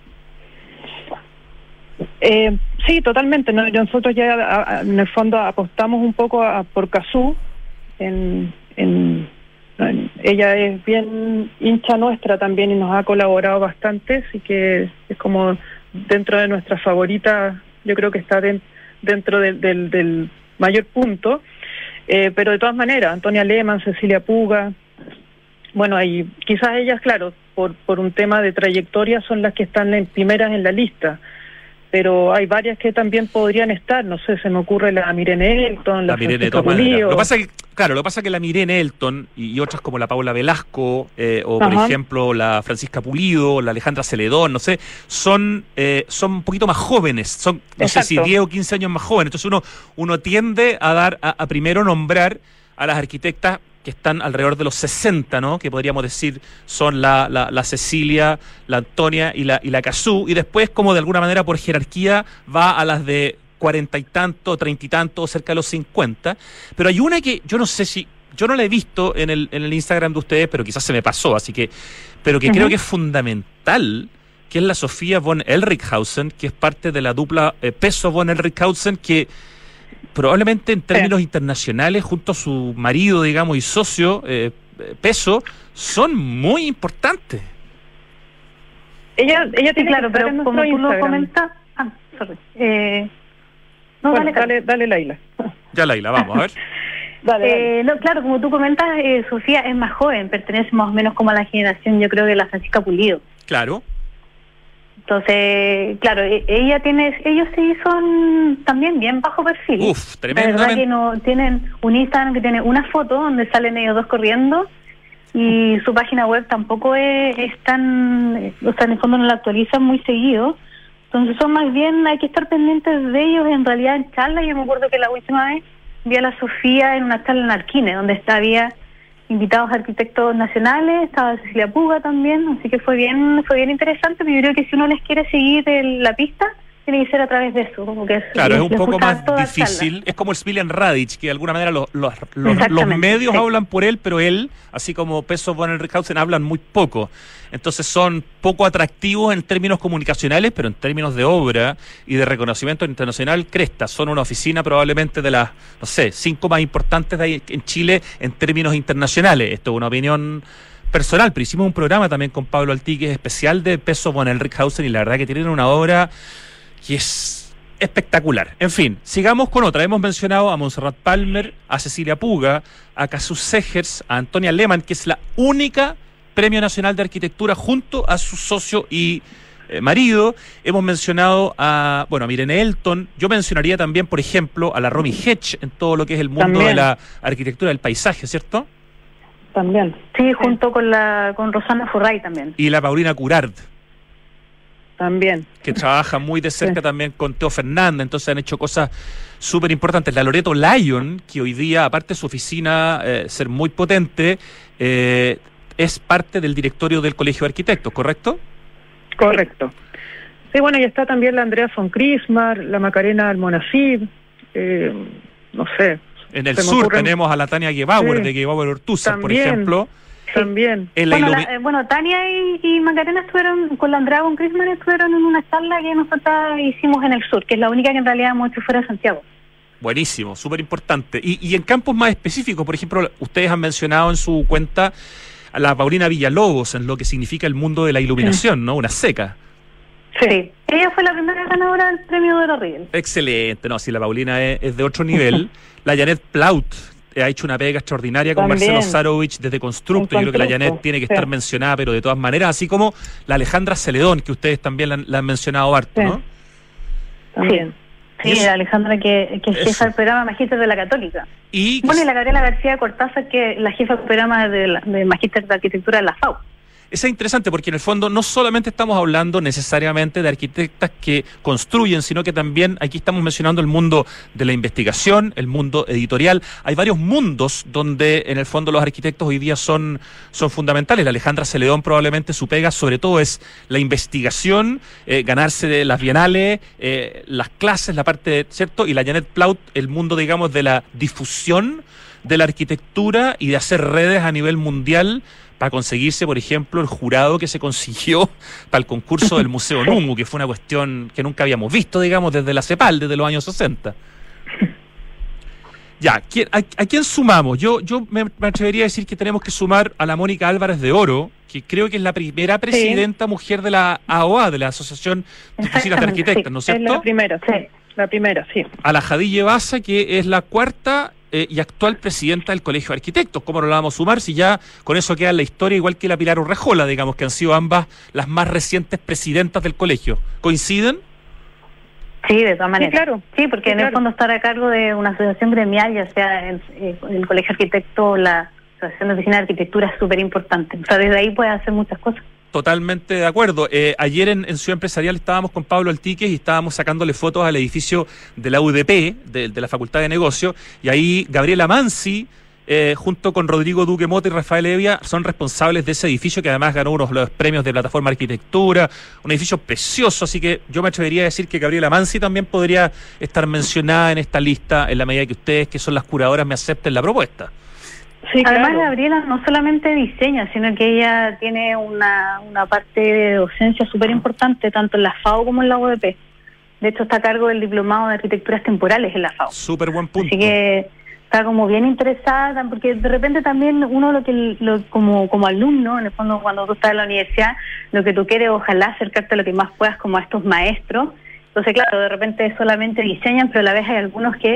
Eh, sí, totalmente. Nosotros ya a, a, en el fondo apostamos un poco a, por Casu. En, en, en, ella es bien hincha nuestra también y nos ha colaborado bastante, así que es como dentro de nuestras favoritas, yo creo que está de, dentro de, del, del mayor punto. Eh, pero de todas maneras, Antonia Lehmann, Cecilia Puga, bueno, ahí quizás ellas, claro, por por un tema de trayectoria son las que están en primeras en la lista, pero hay varias que también podrían estar, no sé, se me ocurre la Mirene Elton, la,
la Mirene de todas maneras. Lo que pasa que, claro, lo que pasa que la Mirene Elton y, y otras como la Paula Velasco, eh, o por Ajá. ejemplo la Francisca Pulido, la Alejandra Celedón, no sé, son eh, son un poquito más jóvenes, son, no Exacto. sé si diez o quince años más jóvenes, entonces uno, uno tiende a dar, a, a primero nombrar a las arquitectas que están alrededor de los sesenta, ¿no? Que podríamos decir son la, la, la Cecilia, la Antonia y la, y la Casu, y después como de alguna manera por jerarquía va a las de cuarenta y tanto, treinta y tanto, cerca de los cincuenta, pero hay una que yo no sé si, yo no la he visto en el, en el Instagram de ustedes, pero quizás se me pasó, así que, pero que uh-huh. creo que es fundamental, que es la Sofía von Elrichhausen, que es parte de la dupla eh, Peso von Elrichhausen, que probablemente en términos sí. internacionales, junto a su marido, digamos, y socio, eh, Peso, son muy importantes.
Ella ella tiene
claro, pero como tú Instagram. Lo comentas... Ah, sorry. Eh, no,
bueno,
dale,
dale, dale, Laila.
Ya, Laila, vamos, a ver.
Dale, dale.
Eh, no, claro, como tú comentas, eh, Sofía es más joven, pertenece más o menos como a la generación, yo creo, de la Francisca Pulido.
Claro.
Entonces, claro, e- ella tiene, ellos sí son también bien bajo perfil.
Uf,
La verdad
tremendamente.
que no tienen un Instagram que tiene una foto donde salen ellos dos corriendo y su página web tampoco es, es tan, o sea, en el fondo no la actualizan muy seguido. Entonces son más bien, hay que estar pendientes de ellos en realidad en charlas. Yo me acuerdo que la última vez vi a la Sofía en una charla en Arquine, donde está, había invitados arquitectos nacionales, estaba Cecilia Puga también, así que fue bien fue bien interesante, pero yo creo que si uno les quiere seguir el, la pista, tiene que ser a través de eso. Como que
Claro,
les,
es un
les
poco
gusta
más
toda
difícil.
charla.
Es como el Smiljan Radic, que de alguna manera los, los, los, los
Exactamente,
medios
sí.
hablan por él, pero él, así como Peso von Rickshausen, hablan muy poco. Entonces son poco atractivos en términos comunicacionales, pero en términos de obra y de reconocimiento internacional, cresta. Son una oficina probablemente de las, no sé, cinco más importantes de ahí en Chile en términos internacionales. Esto es una opinión personal, pero hicimos un programa también con Pablo Altíquez especial de Peso von Rickshausen y la verdad que tienen una obra que es espectacular. En fin, sigamos con otra. Hemos mencionado a Montserrat Palmer, a Cecilia Puga, a Casus Segers, a Antonia Lehmann, que es la única Premio Nacional de Arquitectura junto a su socio y eh, marido. Hemos mencionado a, bueno, a Irene Elton. Yo mencionaría también, por ejemplo, a la Romy Hedge en todo lo que es el mundo
También.
de la arquitectura del paisaje, ¿cierto?
También.
Sí, junto con la con Rosana Furray también.
Y la Paulina Curard,
También.
que trabaja muy de cerca
Sí.
también con Teo Fernández, entonces han hecho cosas súper importantes. La Loreto Lyon, que hoy día, aparte de su oficina eh, ser muy potente, eh, es parte del directorio del Colegio de Arquitectos, ¿correcto?
Correcto. Sí, bueno, y está también la Andrea von Krismar, la Macarena Almonacid, eh, no sé.
En el
Se me
sur
ocurren-
tenemos a la Tania Gebauer,
Sí.
de Gebauer Ortúzar, por
También.
ejemplo.
También.
En la
Bueno, la-
ilumi-
eh, bueno, Tania y, y Macarena estuvieron, con la Andrea von Krisman estuvieron en una charla que nosotros hicimos en el sur, que es la única que en realidad hemos hecho fuera de Santiago.
Buenísimo, súper importante. Y, y en campos más específicos, por ejemplo, ustedes han mencionado en su cuenta a la Paulina Villalobos, en lo que significa el mundo de la iluminación, ¿no? Una seca.
Sí. Ella fue la primera ganadora del premio de los Riegel.
Excelente, no, si la Paulina es, es de otro nivel. La Janet Plaut eh, ha hecho una pega extraordinaria con
También.
Marcelo Zarovich desde Constructo. Yo creo que la
Constructo,
Janet tiene que
sí.
estar mencionada, pero de todas maneras, así como la Alejandra Celedón, que ustedes también la, han- la han mencionado harto,
Sí.
¿no?
También.
Sí,
Y eso-
Alejandra, que, que es
eso.
jefa del programa Magíster de la Católica.
Y
Bueno, y la Gabriela García Cortázar, que es la jefa del programa de, la- de Magíster de Arquitectura de la FAU.
eso es interesante porque en el fondo no solamente estamos hablando necesariamente de arquitectas que construyen, sino que también aquí estamos mencionando el mundo de la investigación, el mundo editorial. Hay varios mundos donde en el fondo los arquitectos hoy día son, son fundamentales. La Alejandra Celedón probablemente su pega sobre todo es la investigación, eh, ganarse de las bienales, eh, las clases, la parte, ¿cierto? Y la Janet Plaut, el mundo, digamos, de la difusión de la arquitectura y de hacer redes a nivel mundial para conseguirse, por ejemplo, el jurado que se consiguió para el concurso del Museo Nungu, que fue una cuestión que nunca habíamos visto, digamos, desde la CEPAL, desde los años sesenta. Ya, ¿quién- a, a quién sumamos? Yo yo me, me atrevería a decir que tenemos que sumar a la Mónica Álvarez de Oro, que creo que es la primera presidenta mujer de la A O A, de la Asociación de Oficinas de
Exactamente,
Arquitectas,
sí.
¿no es
Es
cierto?
la primera, sí. La primera, sí.
A la Jadille Baza, que es la cuarta eh, y actual presidenta del Colegio de Arquitectos. ¿Cómo no la vamos a sumar si ya con eso queda en la historia, igual que la Pilar Urrejola, digamos, que han sido ambas las más recientes presidentas del colegio? ¿Coinciden?
Sí, de todas maneras.
claro.
Sí, porque
Sí,
en el
claro.
fondo estar a cargo de una asociación gremial, ya sea el, eh, el Colegio Arquitecto o la Asociación de Oficina de Arquitectura, es súper importante. O sea, desde ahí puedes hacer muchas cosas.
Totalmente de acuerdo. Eh, ayer en, en Ciudad Empresarial estábamos con Pablo Altíquez y estábamos sacándole fotos al edificio de la U D P, de, de la Facultad de Negocios, y ahí Gabriela Mansi, eh, junto con Rodrigo Duque Mota y Rafael Evia, son responsables de ese edificio que además ganó unos los premios de Plataforma Arquitectura, un edificio precioso, así que yo me atrevería a decir que Gabriela Mansi también podría estar mencionada en esta lista en la medida que ustedes, que son las curadoras, me acepten la propuesta.
Sí,
Además,
claro.
Gabriela no solamente diseña, sino que ella tiene una, una parte de docencia súper importante, tanto en la FAO como en la U D P. De hecho, está a cargo del Diplomado de Arquitecturas Temporales en la FAO.
Súper buen punto.
Así que está como bien interesada, porque de repente también uno lo que lo, como como alumno, en el fondo cuando tú estás en la universidad, lo que tú quieres ojalá acercarte a lo que más puedas como a estos maestros. Entonces, claro, de repente solamente diseñan, pero a la vez hay algunos que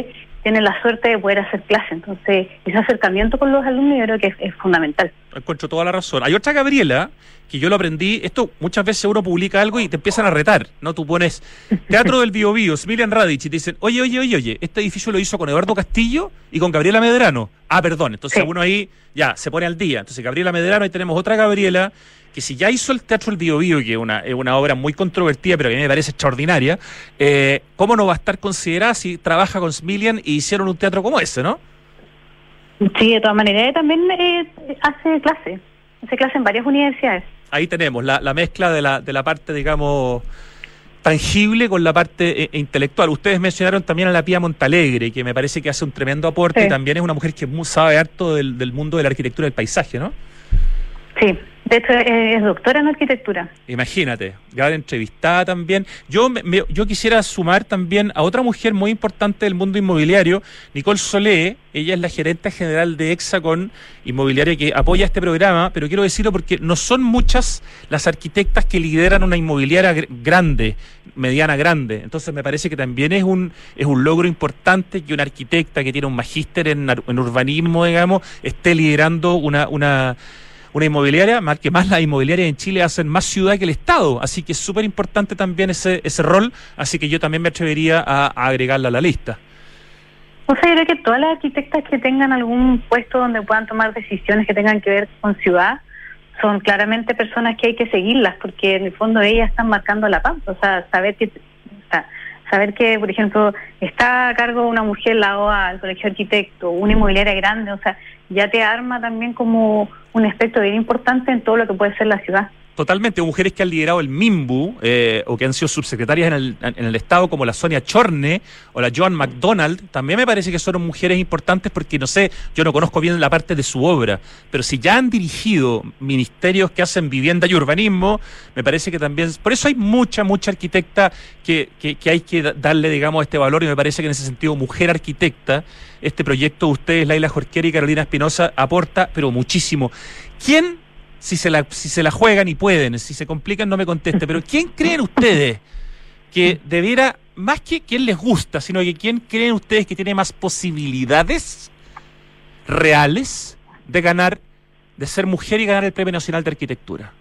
tienen la suerte de poder hacer clase. Entonces, ese acercamiento con los alumnos yo creo que es, es fundamental.
Encuentro toda la razón. Hay otra Gabriela, que yo lo aprendí, esto muchas veces uno publica algo y te empiezan a retar, ¿no? Tú pones Teatro del Bio Bio, Smilian Radic, y te dicen, oye, oye, oye, oye, este edificio lo hizo con Eduardo Castillo y con Gabriela Medrano. Ah, perdón, entonces
Sí.
uno ahí ya se pone al día. Entonces Gabriela Medrano, ahí tenemos otra Gabriela, que si ya hizo el Teatro del Bio Bio, que es una, es una obra muy controvertida, pero que a mí me parece extraordinaria, eh, ¿cómo no va a estar considerada si trabaja con Smilian y hicieron un teatro como ese, no?
Sí, de todas maneras, ella también eh, hace clase, hace clase en varias universidades.
Ahí tenemos la, la mezcla de la, de la parte, digamos, tangible con la parte eh, intelectual. Ustedes mencionaron también a la Pía Montalegre, que me parece que hace un tremendo aporte,
Sí.
y también es una mujer que mu- sabe harto del, del mundo de la arquitectura del paisaje, ¿no?
Sí, de hecho es, es doctora en arquitectura.
Imagínate, gran entrevistada también. Yo me- me- yo quisiera sumar también a otra mujer muy importante del mundo inmobiliario, Nicole Solé. Ella es la gerente general de Hexacon Inmobiliaria, que apoya este programa, pero quiero decirlo porque no son muchas las arquitectas que lideran una inmobiliaria gr- grande, mediana grande. Entonces me parece que también es un es un logro importante que una arquitecta que tiene un magíster en, ar- en urbanismo, digamos, esté liderando una una una inmobiliaria, más que más las inmobiliarias en Chile hacen más ciudad que el Estado, así que es súper importante también ese ese rol, así que yo también me atrevería a, a agregarla a la lista.
O sea, yo creo que todas las arquitectas que tengan algún puesto donde puedan tomar decisiones que tengan que ver con ciudad son claramente personas que hay que seguirlas, porque en el fondo ellas están marcando la pauta. O sea, saber que, o sea, saber que, por ejemplo, está a cargo una mujer la O A, el colegio de arquitecto, una inmobiliaria grande, o sea, ya te arma también como un aspecto bien importante en todo lo que puede ser la ciudad.
Totalmente, mujeres que han liderado el MIMBU eh, o que han sido subsecretarias en el, en el Estado, como la Sonia Chorne o la Joan McDonald, también me parece que son mujeres importantes porque, no sé, yo no conozco bien la parte de su obra, pero si ya han dirigido ministerios que hacen vivienda y urbanismo, me parece que también, por eso hay mucha, mucha arquitecta que, que, que hay que da- darle, digamos, este valor, y me parece que en ese sentido, Mujer Arquitecta, este proyecto de ustedes, Laila Jorquera y Carolina Espinosa, aporta, pero muchísimo. ¿Quién Si se, la, si se la juegan y pueden, si se complican no me conteste, pero ¿quién creen ustedes que debiera, más que quién les gusta, sino que quién creen ustedes que tiene más posibilidades reales de ganar, de ser mujer y ganar el Premio Nacional de Arquitectura?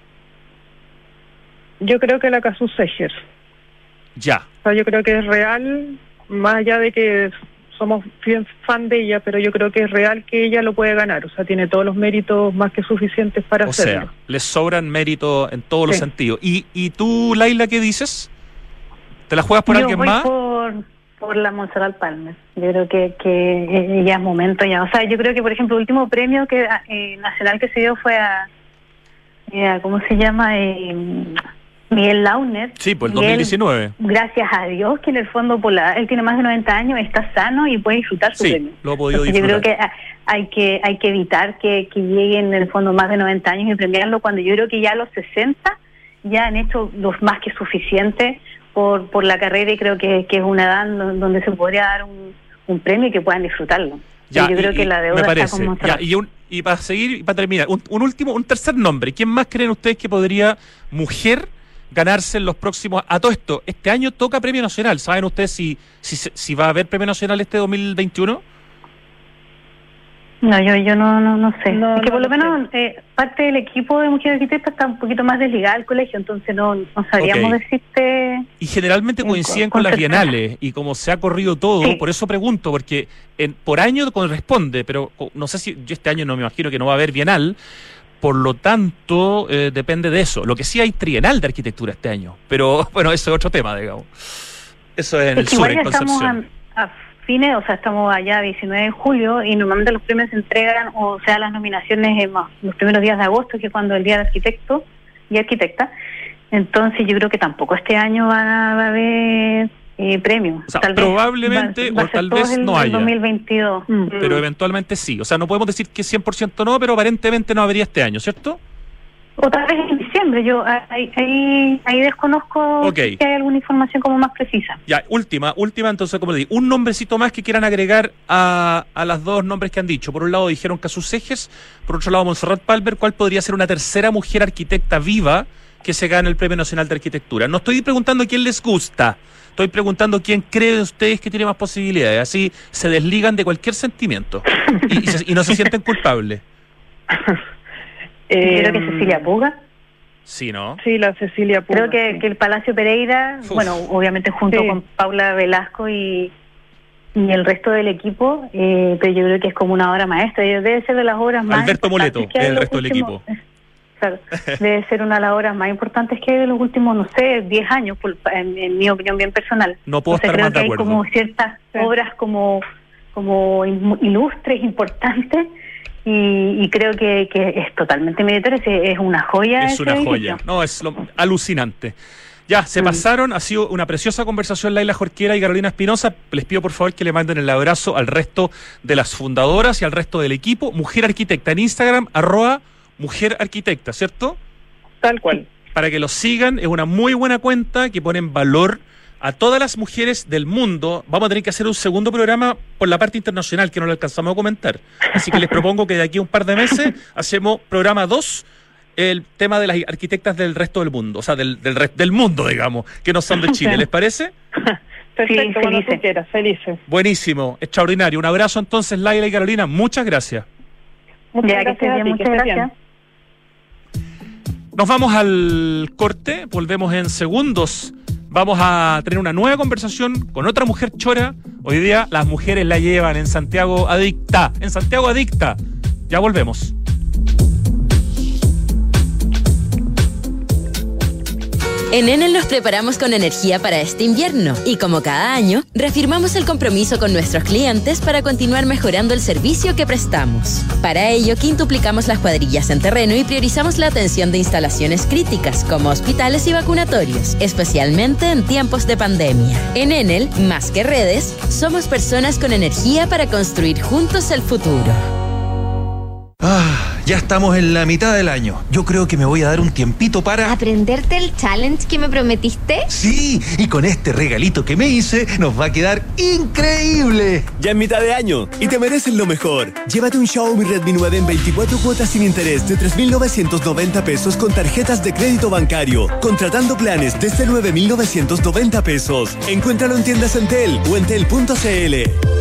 Yo creo que la Casu Seger.
Ya.
O sea, yo creo que es real, más allá de que somos bien fan de ella, pero yo creo que es real que ella lo puede ganar. O sea, tiene todos los méritos más que suficientes para
O
hacerlo.
sea, les sobran méritos en todos los
Sí.
sentidos. ¿Y, ¿Y tú, Laila, qué dices? ¿Te la juegas por
Yo
alguien
voy
más?
por, por la Montserrat Palmer. Yo creo que, que ya es momento ya. O sea, yo creo que, por ejemplo, el último premio que eh, nacional que se dio fue a, eh, a ¿cómo se llama? Eh, Miguel Launer.
Sí, por el
Miguel,
dos mil diecinueve.
Gracias a Dios que en el fondo, por la, él tiene más de noventa años, está sano y puede disfrutar su
Sí,
premio.
lo ha podido
Entonces,
disfrutar.
yo creo que ah, hay que hay que evitar que, que lleguen en el fondo más de noventa años y premiarlo cuando yo creo que ya a los sesenta ya han hecho los más que suficiente por por la carrera, y creo que, que es una edad donde se podría dar un, un premio y que puedan disfrutarlo.
Ya,
yo creo
y-
que
y
la deuda
me parece.
está como
Ya, y, un, y para seguir y para terminar, un, un último, un tercer nombre. ¿Quién más creen ustedes que podría, mujer, ganarse en los próximos? A todo esto, este año toca Premio Nacional. ¿Saben ustedes si, si, se- si va a haber Premio Nacional este dos mil veintiuno?
No, yo yo no no, no sé.
No,
es que
no
por lo
lo
menos eh, parte del equipo de Mujer Arquitecta está un poquito más desligada al colegio, entonces no, no sabríamos
Ok.
decirte.
Y generalmente
Sí,
coinciden
con-
con las
con certeza.
bienales, y como se ha corrido todo,
Sí.
por eso pregunto, porque en, por año corresponde, pero co- no sé si yo este año no me imagino que no va a haber bienal, por lo tanto eh, depende de eso. Lo que sí hay trienal de arquitectura este año, pero bueno, eso es otro tema, digamos. Eso es en el
Es que
sur,
igual
en
ya estamos
Concepción.
a, a fines, o sea, estamos allá diecinueve de julio y normalmente los premios se entregan, o sea, las nominaciones en ma- los primeros días de agosto, que es cuando el día del arquitecto y arquitecta. Entonces yo creo que tampoco este año van a, va a haber eh, premios.
O sea,
Tal vez
probablemente
va- va
o
a ser
tal
todo
vez
el-
no
el
haya.
dos mil veintidós. Mm.
Pero eventualmente sí. O sea, no podemos decir que cien por ciento no, pero aparentemente no habría este año, ¿cierto?
O tal vez en diciembre, yo ahí, ahí, ahí desconozco
Ok.
si hay alguna información como más precisa.
Ya, última, última, entonces, como le digo, un nombrecito más que quieran agregar a, a las dos nombres que han dicho. Por un lado dijeron Casu Seges, por otro lado Montserrat Palmer. ¿Cuál podría ser una tercera mujer arquitecta viva que se gane el Premio Nacional de Arquitectura. No estoy preguntando quién les gusta, estoy preguntando quién cree de ustedes que tiene más posibilidades. Así se desligan de cualquier sentimiento y, y, se, y no se sienten culpables.
Eh, Creo que Cecilia Puga.
Sí, ¿no?
Sí, la Cecilia Puga.
Creo que,
sí.
que el Palacio Pereira,
Uf.
bueno, obviamente junto
Sí.
con Paula Velasco y, y el resto del equipo, eh, pero yo creo que es como una obra maestra, y debe ser de las obras más
Alberto
importantes
Moleto,
que hay
el
en los
resto del
últimos-
equipo.
Claro, debe ser una de las obras más importantes que hay de los últimos, no sé, diez años, por- en, en mi opinión bien personal.
No puedo
Entonces,
estar
creo
más de
que hay
acuerdo.
como ciertas
Sí.
obras como, como in- ilustres, importantes, y, y creo que, que es totalmente meritorio, es, es una joya.
Es
ese
una
edificio.
joya. No, es lo, alucinante. Ya, se
Mm.
pasaron, ha sido una preciosa conversación Laila Jorquera y Carolina Espinosa. Les pido por favor que le manden el abrazo al resto de las fundadoras y al resto del equipo. Mujer Arquitecta en Instagram, arroba Mujer Arquitecta, ¿cierto?
Tal cual.
Para que los sigan, es una muy buena cuenta que pone en valor a todas las mujeres del mundo. Vamos a tener que hacer un segundo programa por la parte internacional que no lo alcanzamos a comentar. Así que les propongo que de aquí a un par de meses hacemos programa dos, el tema de las arquitectas del resto del mundo, o sea, del, del, re- del mundo, digamos, que no son de Chile. ¿Les parece?
Perfecto,
Sí,
cuando
felices.
tú quieras, felices.
Buenísimo, extraordinario. Un abrazo entonces, Laila y Carolina. Muchas gracias.
Muchas
Ya que
gracias
estés
a
bien,
ti, que
muchas
estés bien.
gracias.
Nos vamos al corte, volvemos en segundos. Vamos a tener una nueva conversación con otra mujer chora. Hoy día las mujeres la llevan en Santiago Adicta. En Santiago Adicta. Ya volvemos.
En Enel nos preparamos con energía para este invierno y como cada año, reafirmamos el compromiso con nuestros clientes para continuar mejorando el servicio que prestamos. Para ello, quintuplicamos las cuadrillas en terreno y priorizamos la atención de instalaciones críticas como hospitales y vacunatorios, especialmente en tiempos de pandemia. En Enel, más que redes, somos personas con energía para construir juntos el futuro.
Ah, ya estamos en la mitad del año. Yo creo que me voy a dar un tiempito para...
¿Aprenderte el challenge que me prometiste?
Sí, y con este regalito que me hice, nos va a quedar increíble.
Ya en mitad de año y te mereces lo mejor. Llévate un Xiaomi Redmi nueve en veinticuatro cuotas sin interés de tres mil novecientos noventa pesos con tarjetas de crédito bancario, contratando planes desde nueve mil novecientos noventa pesos. Encuéntralo en tiendas Entel o entel punto cl.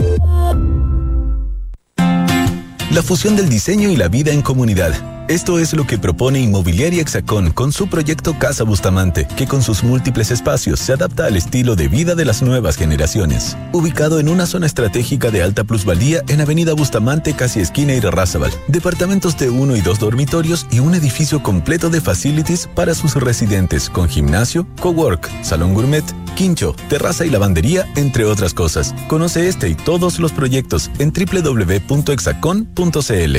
La fusión del diseño y la vida en comunidad. Esto es lo que propone Inmobiliaria Hexacón con su proyecto Casa Bustamante, que con sus múltiples espacios se adapta al estilo de vida de las nuevas generaciones. Ubicado en una zona estratégica de alta plusvalía en Avenida Bustamante, casi esquina Irarrázaval. Departamentos de uno y dos dormitorios y un edificio completo de facilities para sus residentes, con gimnasio, cowork, salón gourmet, quincho, terraza y lavandería, entre otras cosas. Conoce este y todos los proyectos en doble u doble u doble u punto hexacon punto cl.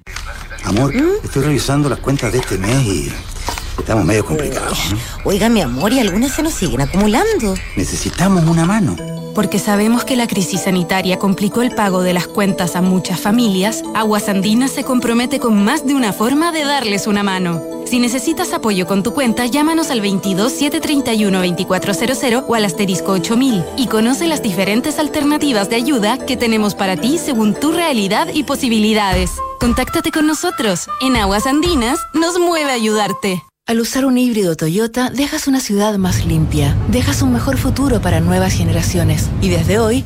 Amor, estoy revisando las cuentas de este mes y estamos medio complicados, ¿no?
Oiga, mi amor, y algunas se nos siguen acumulando.
Necesitamos una mano.
Porque sabemos que la crisis sanitaria complicó el pago de las cuentas a muchas familias, Aguas Andinas se compromete con más de una forma de darles una mano. Si necesitas apoyo con tu cuenta, llámanos al veintidós, setecientos treinta y uno, veinticuatro cero cero o al asterisco ocho mil y conoce las diferentes alternativas de ayuda que tenemos para ti según tu realidad y posibilidades. Contáctate con nosotros. En Aguas Andinas nos mueve a ayudarte.
Al usar un híbrido Toyota, dejas una ciudad más limpia, dejas un mejor futuro para nuevas generaciones y desde hoy,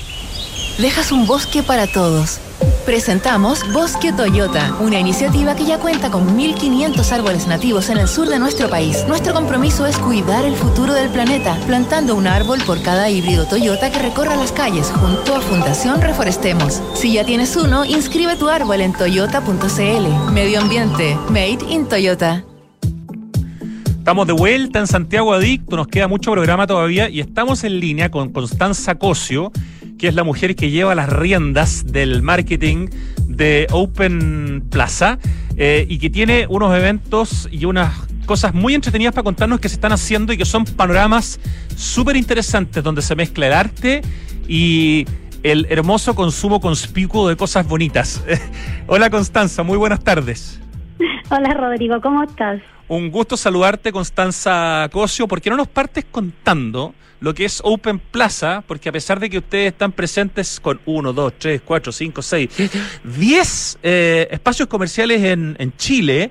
dejas un bosque para todos. Presentamos Bosque Toyota, una iniciativa que ya cuenta con mil quinientos árboles nativos en el sur de nuestro país. Nuestro compromiso es cuidar el futuro del planeta, plantando un árbol por cada híbrido Toyota que recorra las calles junto a Fundación Reforestemos. Si ya tienes uno, inscribe tu árbol en toyota punto cl. Medio ambiente, made in Toyota.
Estamos de vuelta en Santiago Adicto, nos queda mucho programa todavía y estamos en línea con Constanza Cosio, que es la mujer que lleva las riendas del marketing de Open Plaza eh, y que tiene unos eventos y unas cosas muy entretenidas para contarnos que se están haciendo y que son panoramas súper interesantes donde se mezcla el arte y el hermoso consumo conspicuo de cosas bonitas. Hola Constanza, muy buenas tardes.
Hola Rodrigo, ¿cómo estás?
Un gusto saludarte, Constanza Cosio. ¿Por qué no nos partes contando lo que es Open Plaza? Porque a pesar de que ustedes están presentes con uno, dos, tres, cuatro, cinco, seis, diez eh, espacios comerciales en, en Chile,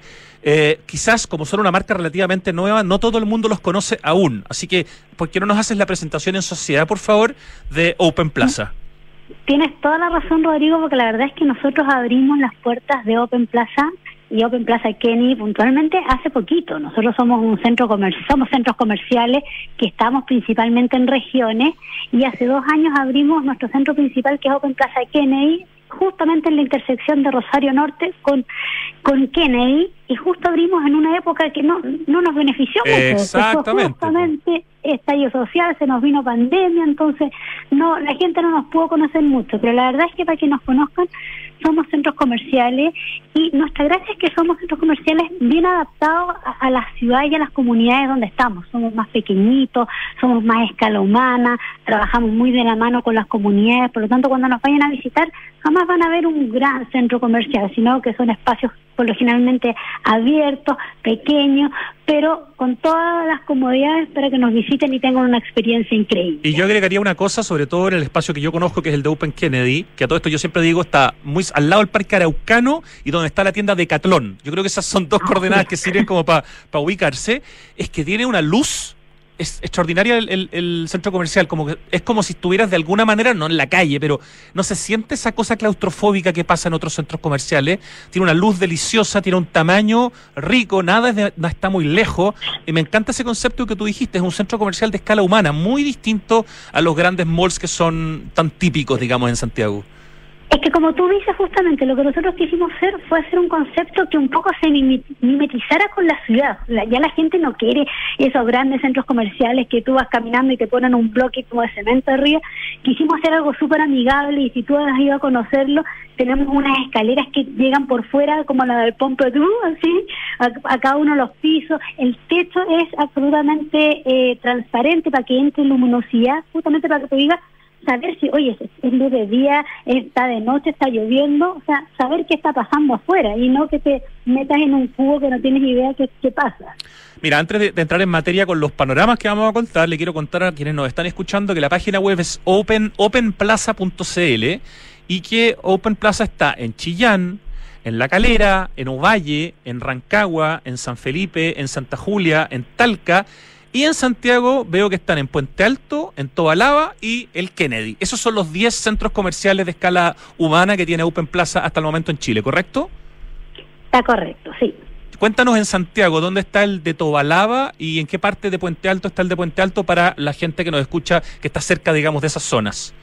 Eh, quizás, como son una marca relativamente nueva, no todo el mundo los conoce aún. Así que, ¿por qué no nos haces la presentación en sociedad, por favor, de Open Plaza?
Tienes toda la razón, Rodrigo, porque la verdad es que nosotros abrimos las puertas de Open Plaza y Open Plaza Kennedy puntualmente hace poquito. Nosotros somos un centro comercial, somos centros comerciales que estamos principalmente en regiones, y hace dos años abrimos nuestro centro principal, que es Open Plaza Kennedy, justamente en la intersección de Rosario Norte con, con Kennedy, y justo abrimos en una época que no, no nos benefició mucho.
Exactamente.
Justamente estallido social, se nos vino pandemia, entonces no, la gente no nos pudo conocer mucho, pero la verdad es que para que nos conozcan, somos centros comerciales, y nuestra gracia es que somos centros comerciales bien adaptados a, a las ciudades y a las comunidades donde estamos. Somos más pequeñitos, somos más a escala humana, trabajamos muy de la mano con las comunidades, por lo tanto cuando nos vayan a visitar jamás van a ver un gran centro comercial, sino que son espacios por lo generalmente abiertos, pequeños, pero con todas las comodidades para que nos visiten y tengan una experiencia increíble.
Y yo agregaría una cosa, sobre todo en el espacio que yo conozco, que es el de Open Kennedy, que a todo esto yo siempre digo está muy al lado del Parque Araucano y donde está la tienda Decathlon. Yo creo que esas son dos ah, coordenadas sí. que sirven como para pa ubicarse. Es que tiene una luz es extraordinaria el, el, el centro comercial, como que es como si estuvieras de alguna manera, no en la calle, pero no se siente esa cosa claustrofóbica que pasa en otros centros comerciales. Tiene una luz deliciosa, tiene un tamaño rico, nada, es de, no está muy lejos, y me encanta ese concepto que tú dijiste, es un centro comercial de escala humana, muy distinto a los grandes malls que son tan típicos, digamos, en Santiago.
Es que como tú dices, justamente lo que nosotros quisimos hacer fue hacer un concepto que un poco se mimetizara con la ciudad. La, ya la gente no quiere esos grandes centros comerciales que tú vas caminando y te ponen un bloque como de cemento arriba. Quisimos hacer algo súper amigable, y si tú has ido a conocerlo, tenemos unas escaleras que llegan por fuera como la del Pompidou, así, a, a cada uno de los pisos. El techo es absolutamente eh, transparente para que entre luminosidad, justamente para que tú digas, saber si, oye, es, es luz de día, está de noche, está lloviendo, o sea, saber qué está pasando afuera y no que te metas en un cubo que no tienes idea qué, qué pasa.
Mira, antes de, de entrar en materia con los panoramas que vamos a contar, le quiero contar a quienes nos están escuchando que la página web es open openplaza punto c l y que Open Plaza está en Chillán, en La Calera, en Ovalle, en Rancagua, en San Felipe, en Santa Julia, en Talca. Y en Santiago veo que están en Puente Alto, en Tobalaba y el Kennedy. Esos son los diez centros comerciales de escala humana que tiene Open Plaza hasta el momento en Chile, ¿correcto?
Está correcto, sí.
Cuéntanos en Santiago, ¿dónde está el de Tobalaba y en qué parte de Puente Alto está el de Puente Alto para la gente que nos escucha, que está cerca, digamos, de esas zonas?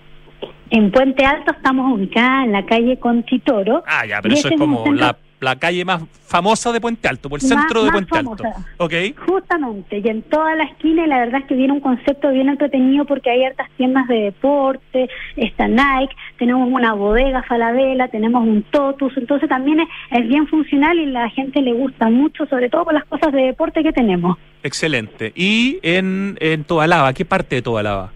En Puente Alto estamos ubicadas en la calle Conchitoro.
Ah, ya, pero eso es como la... la calle más famosa de Puente Alto, por el más, centro de Puente famosa. Alto. Okay.
Justamente, y en toda la esquina, y la verdad es que viene un concepto bien entretenido porque hay hartas tiendas de deporte, está Nike, tenemos una bodega Falabella, tenemos un Totus, entonces también es, es bien funcional y la gente le gusta mucho, sobre todo por las cosas de deporte que tenemos.
Excelente. Y en, en Tobalaba, ¿qué parte de Tobalaba?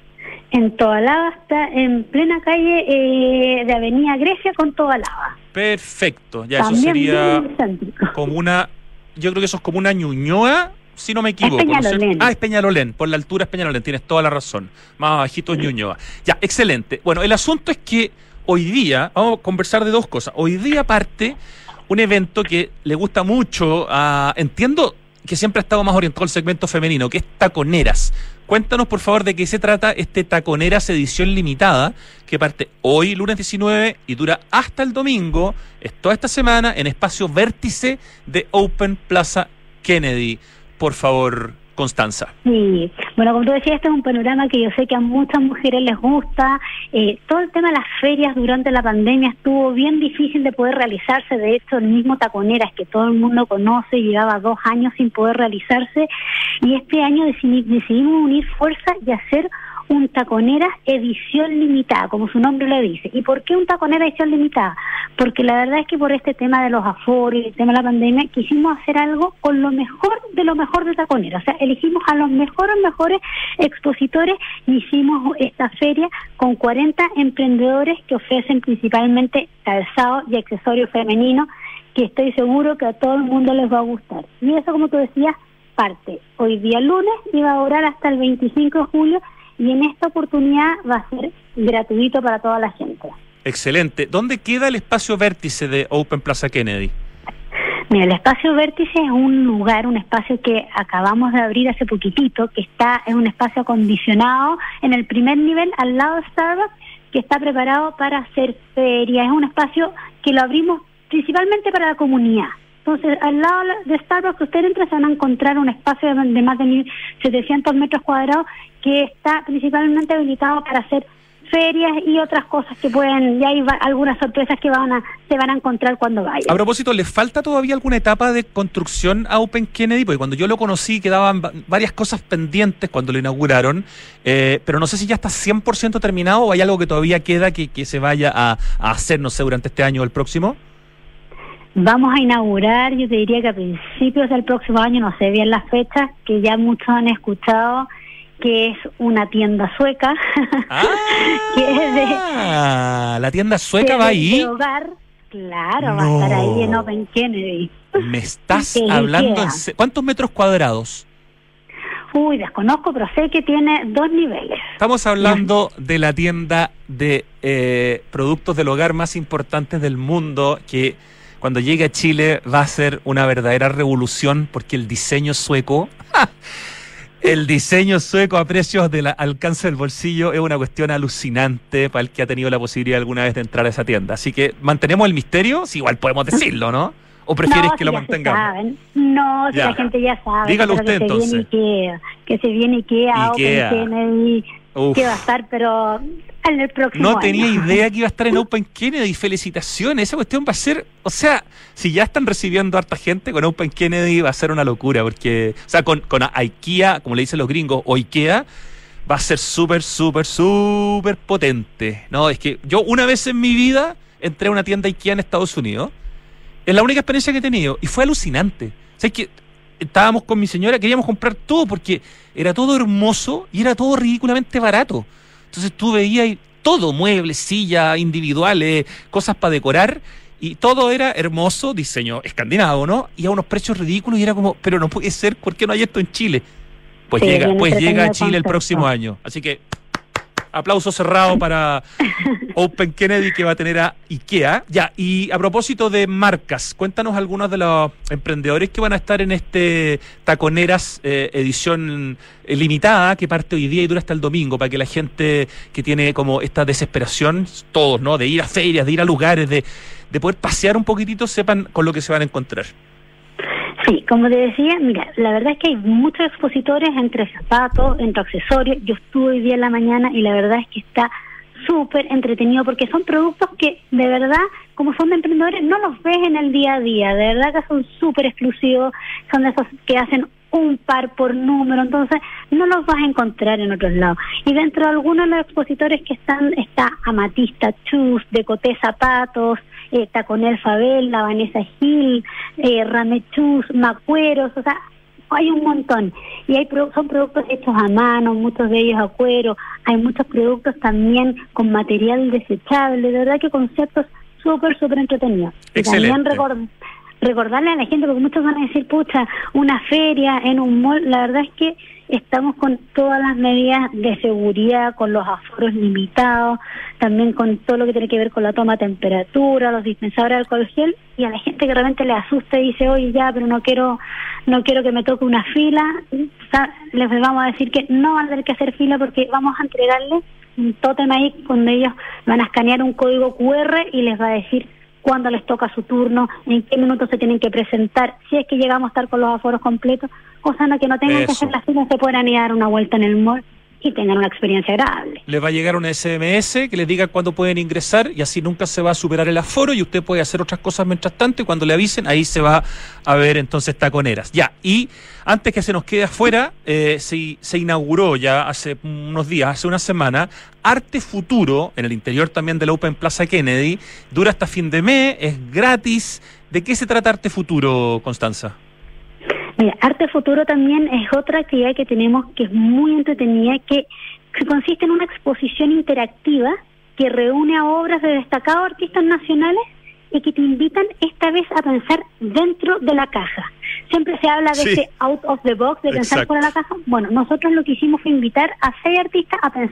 En Tobalaba está en plena calle eh, de Avenida Grecia con Tobalaba.
Perfecto, ya
también
eso sería como una, yo creo que eso es como una Ñuñoa, si no me equivoco.
Es Peñalolén.
¿No? Ah, es Peñalolén, por la altura es Peñalolén, tienes toda la razón. Más abajito es Ñuñoa. Ya, excelente. Bueno, el asunto es que hoy día, vamos a conversar de dos cosas. Hoy día parte un evento que le gusta mucho a, entiendo que siempre ha estado más orientado al segmento femenino, que es Taconeras. Cuéntanos, por favor, de qué se trata este Taconeras edición limitada, que parte hoy, lunes diecinueve, y dura hasta el domingo, es toda esta semana, en espacio vértice de Open Plaza Kennedy. Por favor, Constanza.
Sí, bueno, como tú decías, este es un panorama que yo sé que a muchas mujeres les gusta. Eh, todo el tema de las ferias durante la pandemia estuvo bien difícil de poder realizarse. De hecho, el mismo Taconeras que todo el mundo conoce llevaba dos años sin poder realizarse, y este año decidimos, decidimos unir fuerzas y hacer un Taconeras edición limitada, como su nombre lo dice. ¿Y por qué un Taconeras edición limitada? Porque la verdad es que por este tema de los aforos y el tema de la pandemia, quisimos hacer algo con lo mejor de lo mejor de Taconeras. O sea, elegimos a los mejores, mejores expositores y hicimos esta feria con cuarenta emprendedores que ofrecen principalmente calzado y accesorios femeninos, que estoy seguro que a todo el mundo les va a gustar. Y eso, como tú decías, parte hoy día lunes y va a durar hasta el veinticinco de julio, y en esta oportunidad va a ser gratuito para toda la gente.
Excelente. ¿Dónde queda el espacio vértice de Open Plaza Kennedy?
Mira, el espacio Vértice es un lugar, un espacio que acabamos de abrir hace poquitito, que está en un espacio acondicionado en el primer nivel al lado de Starbucks, que está preparado para hacer ferias. Es un espacio que lo abrimos principalmente para la comunidad. Entonces, al lado de Starbucks, que usted entra, se van a encontrar un espacio de más de mil setecientos metros cuadrados que está principalmente habilitado para hacer ferias y otras cosas que pueden, y hay va, algunas sorpresas que van a se van a encontrar cuando vayan.
A propósito, ¿le falta todavía alguna etapa de construcción a Open Kennedy? Porque cuando yo lo conocí quedaban varias cosas pendientes cuando lo inauguraron, eh, pero no sé si ya está cien por ciento terminado o hay algo que todavía queda que, que se vaya a, a hacer, no sé, durante este año o el próximo.
Vamos a inaugurar, yo te diría que a principios del próximo año, no sé bien las fechas, que ya muchos han escuchado, que es una tienda sueca. Ah, que es de,
la tienda sueca va ahí.
De hogar, claro,
no.
Va a estar ahí en Open Kennedy.
Me estás hablando en se- ¿cuántos metros cuadrados?
Uy, desconozco, pero sé que tiene dos niveles.
Estamos hablando yeah. de la tienda de eh, productos del hogar más importantes del mundo, que cuando llegue a Chile va a ser una verdadera revolución, porque el diseño sueco... El diseño sueco a precios del alcance del bolsillo es una cuestión alucinante para el que ha tenido la posibilidad alguna vez de entrar a esa tienda. Así que, ¿mantenemos el misterio? Sí, igual podemos decirlo, ¿no? ¿O prefieres
no,
que
si
lo
ya
mantengamos?
No, si la gente ya sabe.
Dígalo usted,
que
entonces.
Se viene Ikea, que se viene Ikea,
Ikea.
Open Kennedy, Uf. que va a estar, pero en el próximo
No
año.
tenía idea que iba a estar en Open Kennedy. Felicitaciones, esa cuestión va a ser... O sea, si ya están recibiendo harta gente, con Open Kennedy va a ser una locura, porque... O sea, con, con IKEA, como le dicen los gringos, o Ikea, va a ser súper, súper, súper potente. No, es que yo una vez en mi vida entré a una tienda Ikea en Estados Unidos. Es la única experiencia que he tenido, y fue alucinante. O sea, es que estábamos con mi señora, queríamos comprar todo, porque era todo hermoso y era todo ridículamente barato. Entonces tú veías todo, muebles, sillas individuales, cosas para decorar, y todo era hermoso, diseño escandinavo, ¿no? Y a unos precios ridículos, y era como, pero no puede ser, ¿por qué no hay esto en Chile? Pues sí, llega, pues llega a Chile el próximo año. Así que, aplauso cerrado para Open Kennedy, que va a tener a IKEA. Ya, y a propósito de marcas, cuéntanos algunos de los emprendedores que van a estar en este Taconeras eh, edición eh, limitada, que parte hoy día y dura hasta el domingo, para que la gente que tiene como esta desesperación, todos, ¿no? De ir a ferias, de ir a lugares, de, de poder pasear un poquitito, sepan con lo que se van a encontrar.
Sí, como te decía, mira, la verdad es que hay muchos expositores entre zapatos, entre accesorios. Yo estuve hoy día en la mañana y la verdad es que está súper entretenido, porque son productos que de verdad, como son de emprendedores, no los ves en el día a día. De verdad que son súper exclusivos, son de esos que hacen un par por número, entonces no los vas a encontrar en otros lados. Y dentro de algunos de los expositores que están, está Amatista Shoes, Decoté Zapatos, eh, Taconel Fabel, la Vanessa Gil, eh, Rame Shoes, Macueros, o sea, hay un montón. Y hay son productos hechos a mano, muchos de ellos a cuero, hay muchos productos también con material desechable, de verdad que conceptos súper, súper entretenidos.
Excelente.
Y también record, recordarle a la gente, porque muchos van a decir, pucha, una feria en un mall, la verdad es que estamos con todas las medidas de seguridad, con los aforos limitados, también con todo lo que tiene que ver con la toma de temperatura, los dispensadores de alcohol gel, y a la gente que realmente le asusta y dice, oye, ya, pero no quiero no quiero que me toque una fila, les vamos a decir que no van a tener que hacer fila, porque vamos a entregarles un tótem ahí donde ellos van a escanear un código cu erre y les va a decir cuándo les toca su turno, en qué minutos se tienen que presentar, si es que llegamos a estar con los aforos completos, o sea, no, que no tengan Eso. que hacer la fila, se puedan ir a dar una vuelta en el mall y tengan una experiencia agradable.
Les va a llegar un ese eme ese que les diga cuándo pueden ingresar, y así nunca se va a superar el aforo, y usted puede hacer otras cosas mientras tanto, y cuando le avisen, ahí se va a ver entonces Taconeras. Ya, y antes que se nos quede afuera, eh, se, se inauguró ya hace unos días, hace una semana, Arte Futuro, en el interior también de la Open Plaza Kennedy, dura hasta fin de mes, es gratis. ¿De qué se trata Arte Futuro, Constanza?
Mira, Arte Futuro también es otra actividad que tenemos que es muy entretenida, que, que consiste en una exposición interactiva que reúne a obras de destacados artistas nacionales y que te invitan esta vez a pensar dentro de la caja. Siempre se habla de sí. ese out of the box, de pensar Exacto. fuera de la caja. Bueno, nosotros lo que hicimos fue invitar a seis artistas a pensar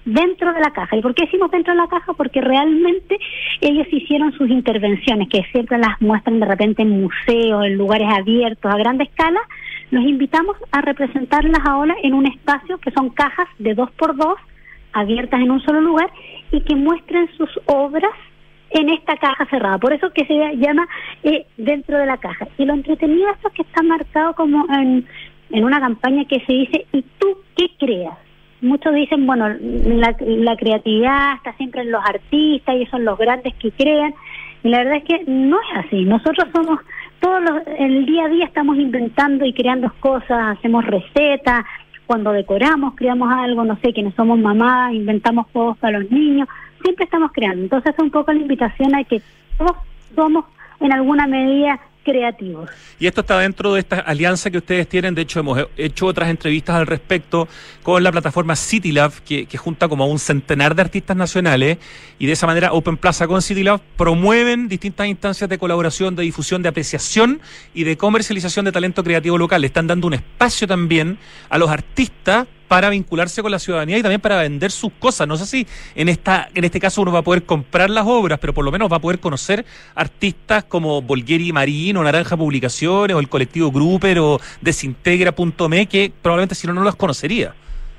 dentro de la caja. ¿Y por qué decimos dentro de la caja? Porque realmente ellos hicieron sus intervenciones, que siempre las muestran de repente en museos, en lugares abiertos, a gran escala. Los invitamos a representarlas ahora en un espacio que son cajas de dos por dos, abiertas en un solo lugar, y que muestren sus obras en esta caja cerrada. Por eso que se llama eh, dentro de la caja. Y lo entretenido esto es que está marcado como en, en una campaña que se dice, ¿y tú qué creas? Muchos dicen, bueno, la, la creatividad está siempre en los artistas, ellos son los grandes que crean, y la verdad es que no es así. Nosotros somos, todos los, el día a día estamos inventando y creando cosas, hacemos recetas, cuando decoramos, creamos algo, no sé, quienes somos mamás, inventamos juegos para los niños, siempre estamos creando. Entonces es un poco la invitación a que todos somos en alguna medida creativos.
Y esto está dentro de esta alianza que ustedes tienen. De hecho, hemos hecho otras entrevistas al respecto con la plataforma CityLab, que, que junta como a un centenar de artistas nacionales, y de esa manera Open Plaza con CityLab promueven distintas instancias de colaboración, de difusión, de apreciación y de comercialización de talento creativo local. Le están dando un espacio también a los artistas para vincularse con la ciudadanía y también para vender sus cosas. No sé si en esta en este caso uno va a poder comprar las obras, pero por lo menos va a poder conocer artistas como Bolgheri Marín o Naranja Publicaciones o el colectivo Gruper o Desintegra punto me, que probablemente si no, no los conocería.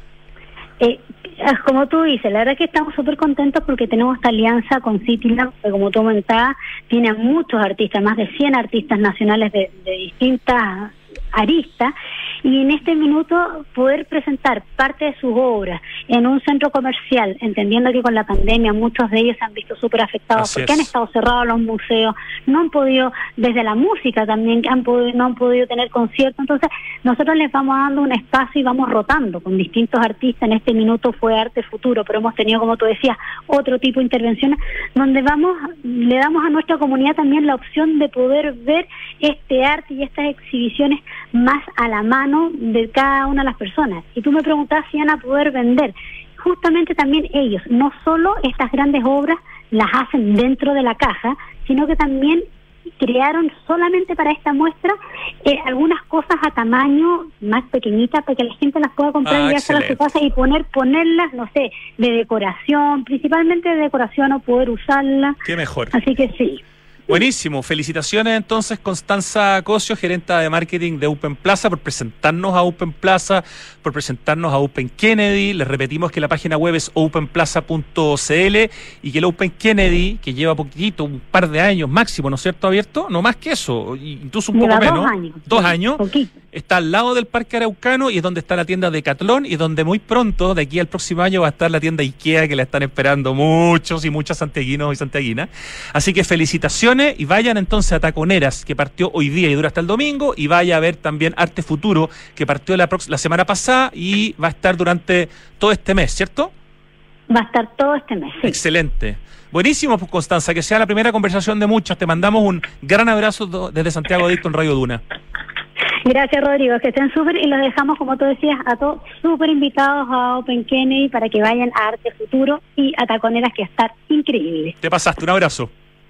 Eh, como tú dices, la verdad que estamos súper contentos porque tenemos esta alianza con CityLab, que como tú comentabas, tiene a muchos artistas, más de cien artistas nacionales de, de distintas aristas, y en este minuto poder presentar parte de sus obras en un centro comercial, entendiendo que con la pandemia muchos de ellos se han visto súper afectados. Así porque es. Han estado cerrados los museos, no han podido, desde la música también han podido, no han podido tener conciertos. Entonces nosotros les vamos dando un espacio y vamos rotando con distintos artistas. En este minuto fue Arte Futuro, pero hemos tenido, como tú decías, otro tipo de intervenciones donde vamos, le damos a nuestra comunidad también la opción de poder ver este arte y estas exhibiciones más a la mano de cada una de las personas. Y tú me preguntabas si van a poder vender. Justamente también ellos, no solo estas grandes obras las hacen dentro de la caja, sino que también crearon solamente para esta muestra eh, algunas cosas a tamaño más pequeñitas para que la gente las pueda comprar ah, y llevarse a su casa y poner ponerlas, no sé, de decoración, principalmente de decoración, o poder usarlas.
Qué mejor.
Así que sí.
Buenísimo, felicitaciones entonces Constanza Cosio, gerenta de marketing de Open Plaza, por presentarnos a Open Plaza, por presentarnos a Open Kennedy. Les repetimos que la página web es open plaza punto c l y que el Open Kennedy, que lleva poquitito, un par de años máximo, ¿no es cierto?, abierto, no más que eso, incluso un
lleva
poco
dos
menos,
años,
dos
sí,
años,
poquito.
Está al lado del Parque Araucano y es donde está la tienda Decathlon y donde muy pronto, de aquí al próximo año, va a estar la tienda IKEA, que la están esperando muchos y muchas santiaguinos y santiaguinas. Así que felicitaciones y vayan entonces a Taconeras, que partió hoy día y dura hasta el domingo, y vaya a ver también Arte Futuro, que partió la, la semana pasada y va a estar durante todo este mes, ¿cierto?
Va a estar todo este mes, sí.
Excelente. Buenísimo, pues, Constanza, que sea la primera conversación de muchas. Te mandamos un gran abrazo desde Santiago Adicto en Radio Duna.
Gracias, Rodrigo, que estén súper, y los dejamos, como tú decías, a todos súper invitados a Open Kennedy para que vayan a Arte Futuro y a Taconeras, que está increíble.
Te pasaste, un abrazo.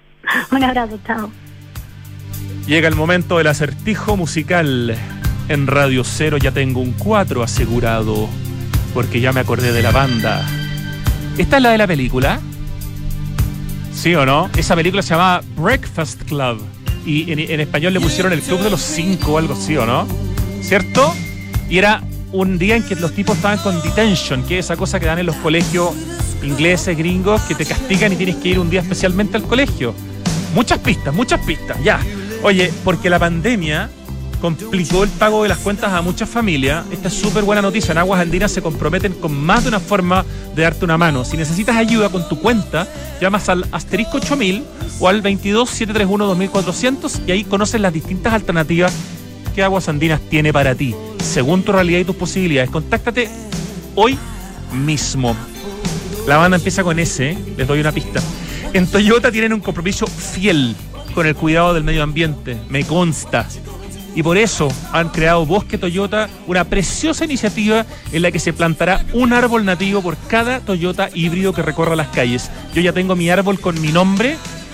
Un abrazo, chao.
Llega el momento del acertijo musical. En Radio Cero ya tengo un cuatro asegurado, porque ya me acordé de la banda. ¿Esta es la de la película? ¿Sí o no? Esa película se llamaba Breakfast Club. Y en, en español le pusieron el Club de los Cinco o algo así, ¿o no? ¿Cierto? Y era un día en que los tipos estaban con detention, que es esa cosa que dan en los colegios ingleses, gringos, que te castigan y tienes que ir un día especialmente al colegio. Muchas pistas, muchas pistas, ya. Oye, porque la pandemia complicó el pago de las cuentas a muchas familias. Esta es súper buena noticia. En Aguas Andinas se comprometen con más de una forma de darte una mano. Si necesitas ayuda con tu cuenta, llamas al asterisco ocho mil o al veintidós, setecientos treinta y uno, dos mil cuatrocientos y ahí conoces las distintas alternativas que Aguas Andinas tiene para ti, según tu realidad y tus posibilidades. Contáctate hoy mismo. La banda empieza con S, ¿eh? Les doy una pista. En Toyota tienen un compromiso fiel con el cuidado del medio ambiente, me consta. Y por eso han creado Bosque Toyota, una preciosa iniciativa en la que se plantará un árbol nativo por cada Toyota híbrido que recorra las calles. Yo ya tengo mi árbol con mi nombre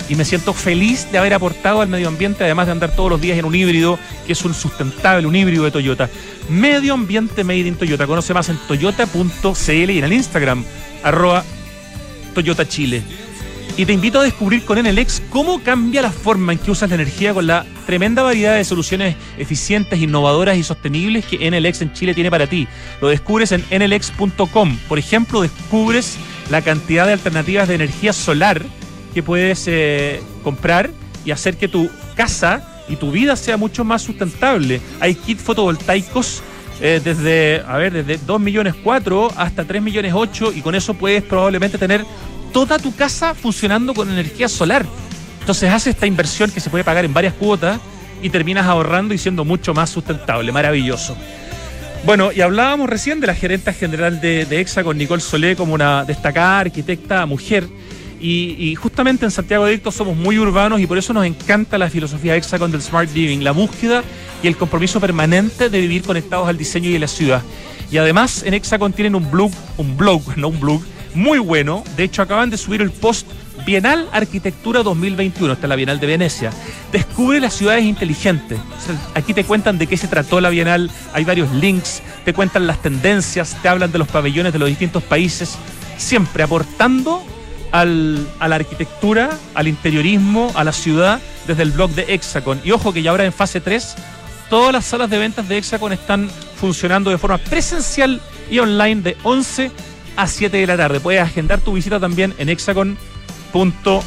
y me siento feliz de haber aportado al medio ambiente, además de andar todos los días en un híbrido, que es un sustentable, un híbrido de Toyota. Medio ambiente made in Toyota. Conoce más en toyota punto c l y en el Instagram, arroba Toyota Chile. Y te invito a descubrir con Enel-X cómo cambia la forma en que usas la energía con la tremenda variedad de soluciones eficientes, innovadoras y sostenibles que Enel-X en Chile tiene para ti. Lo descubres en enel x punto com. Por ejemplo, descubres la cantidad de alternativas de energía solar que puedes eh, comprar y hacer que tu casa y tu vida sea mucho más sustentable. Hay kits fotovoltaicos eh, desde, a ver, desde dos millones cuatro hasta tres millones ocho, y con eso puedes probablemente tener toda tu casa funcionando con energía solar. Entonces haces esta inversión que se puede pagar en varias cuotas y terminas ahorrando y siendo mucho más sustentable. Maravilloso. Bueno, y hablábamos recién de la gerenta general de, de Hexacon, Nicole Solé, como una destacada arquitecta mujer. Y, y justamente en Santiago Adictos somos muy urbanos y por eso nos encanta la filosofía Hexacon del Smart Living, la búsqueda y el compromiso permanente de vivir conectados al diseño y a la ciudad. Y además en Hexacon tienen un blog, un blog, no un blog, muy bueno. De hecho, acaban de subir el post Bienal Arquitectura dos mil veintiuno, esta es la Bienal de Venecia. Descubre las ciudades inteligentes. O sea, aquí te cuentan de qué se trató la Bienal, hay varios links, te cuentan las tendencias, te hablan de los pabellones de los distintos países, siempre aportando al, a la arquitectura, al interiorismo, a la ciudad, desde el blog de Hexacon. Y ojo que ya ahora en fase tres, todas las salas de ventas de Hexacon están funcionando de forma presencial y online de once a siete de la tarde. Puedes agendar tu visita también en hexacon punto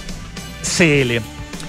c l.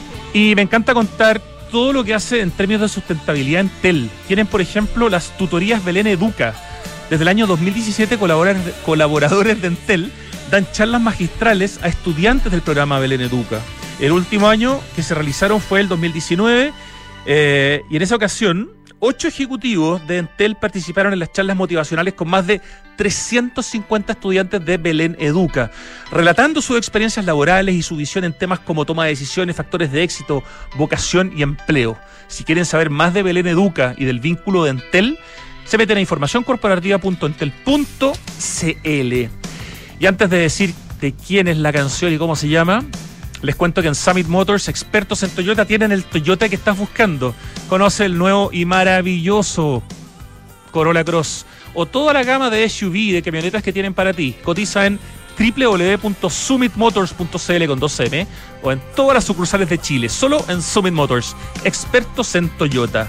Y me encanta contar todo lo que hace en términos de sustentabilidad en Entel. Tienen, por ejemplo, las tutorías Belén Educa. Desde el año dos mil diecisiete, colaboradores, colaboradores de Entel dan charlas magistrales a estudiantes del programa Belén Educa. El último año que se realizaron fue el dos mil diecinueve, eh, y en esa ocasión ocho ejecutivos de Entel participaron en las charlas motivacionales con más de trescientos cincuenta estudiantes de Belén Educa, relatando sus experiencias laborales y su visión en temas como toma de decisiones, factores de éxito, vocación y empleo. Si quieren saber más de Belén Educa y del vínculo de Entel, se meten a información corporativa punto entel punto c l. Y antes de decir de quién es la canción y cómo se llama, les cuento que en Summit Motors, expertos en Toyota, tienen el Toyota que estás buscando. Conoce el nuevo y maravilloso Corolla Cross o toda la gama de S U V y de camionetas que tienen para ti. Cotiza en doble u doble u doble u punto summit motors punto c l con dos eme o en todas las sucursales de Chile. Solo en Summit Motors, expertos en Toyota.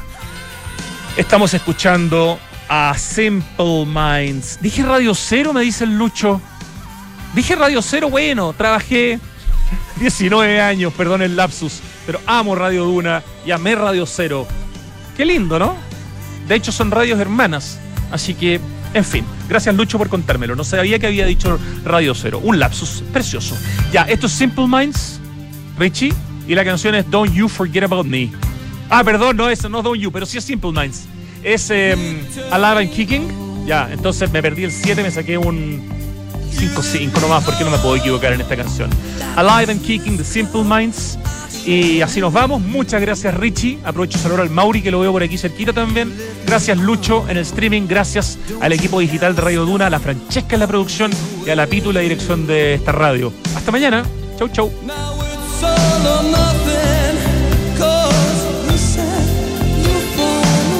Estamos escuchando a Simple Minds. Dije Radio Cero, me dice el Lucho. Dije Radio Cero, bueno, trabajé diecinueve años, perdón el lapsus, pero amo Radio Duna y amé Radio Cero. Qué lindo, ¿no? De hecho son radios hermanas, así que, en fin, gracias Lucho por contármelo. No sabía que había dicho Radio Cero, un lapsus precioso. Ya, esto es Simple Minds, Richie, y la canción es Don't You Forget About Me. Ah, perdón, no es, no Don't You, pero sí es Simple Minds. Es eh, Alive and Kicking. Ya, entonces me perdí el siete, me saqué un cinco cinco nomás, porque no me puedo equivocar en esta canción. Alive and Kicking de Simple Minds. Y así nos vamos. Muchas gracias, Richie. Aprovecho de saludar al Mauri, que lo veo por aquí cerquita también. Gracias, Lucho, en el streaming. Gracias al equipo digital de Radio Duna, a la Francesca en la producción y a la Pitu en la dirección de esta radio. Hasta mañana. Chau, chau.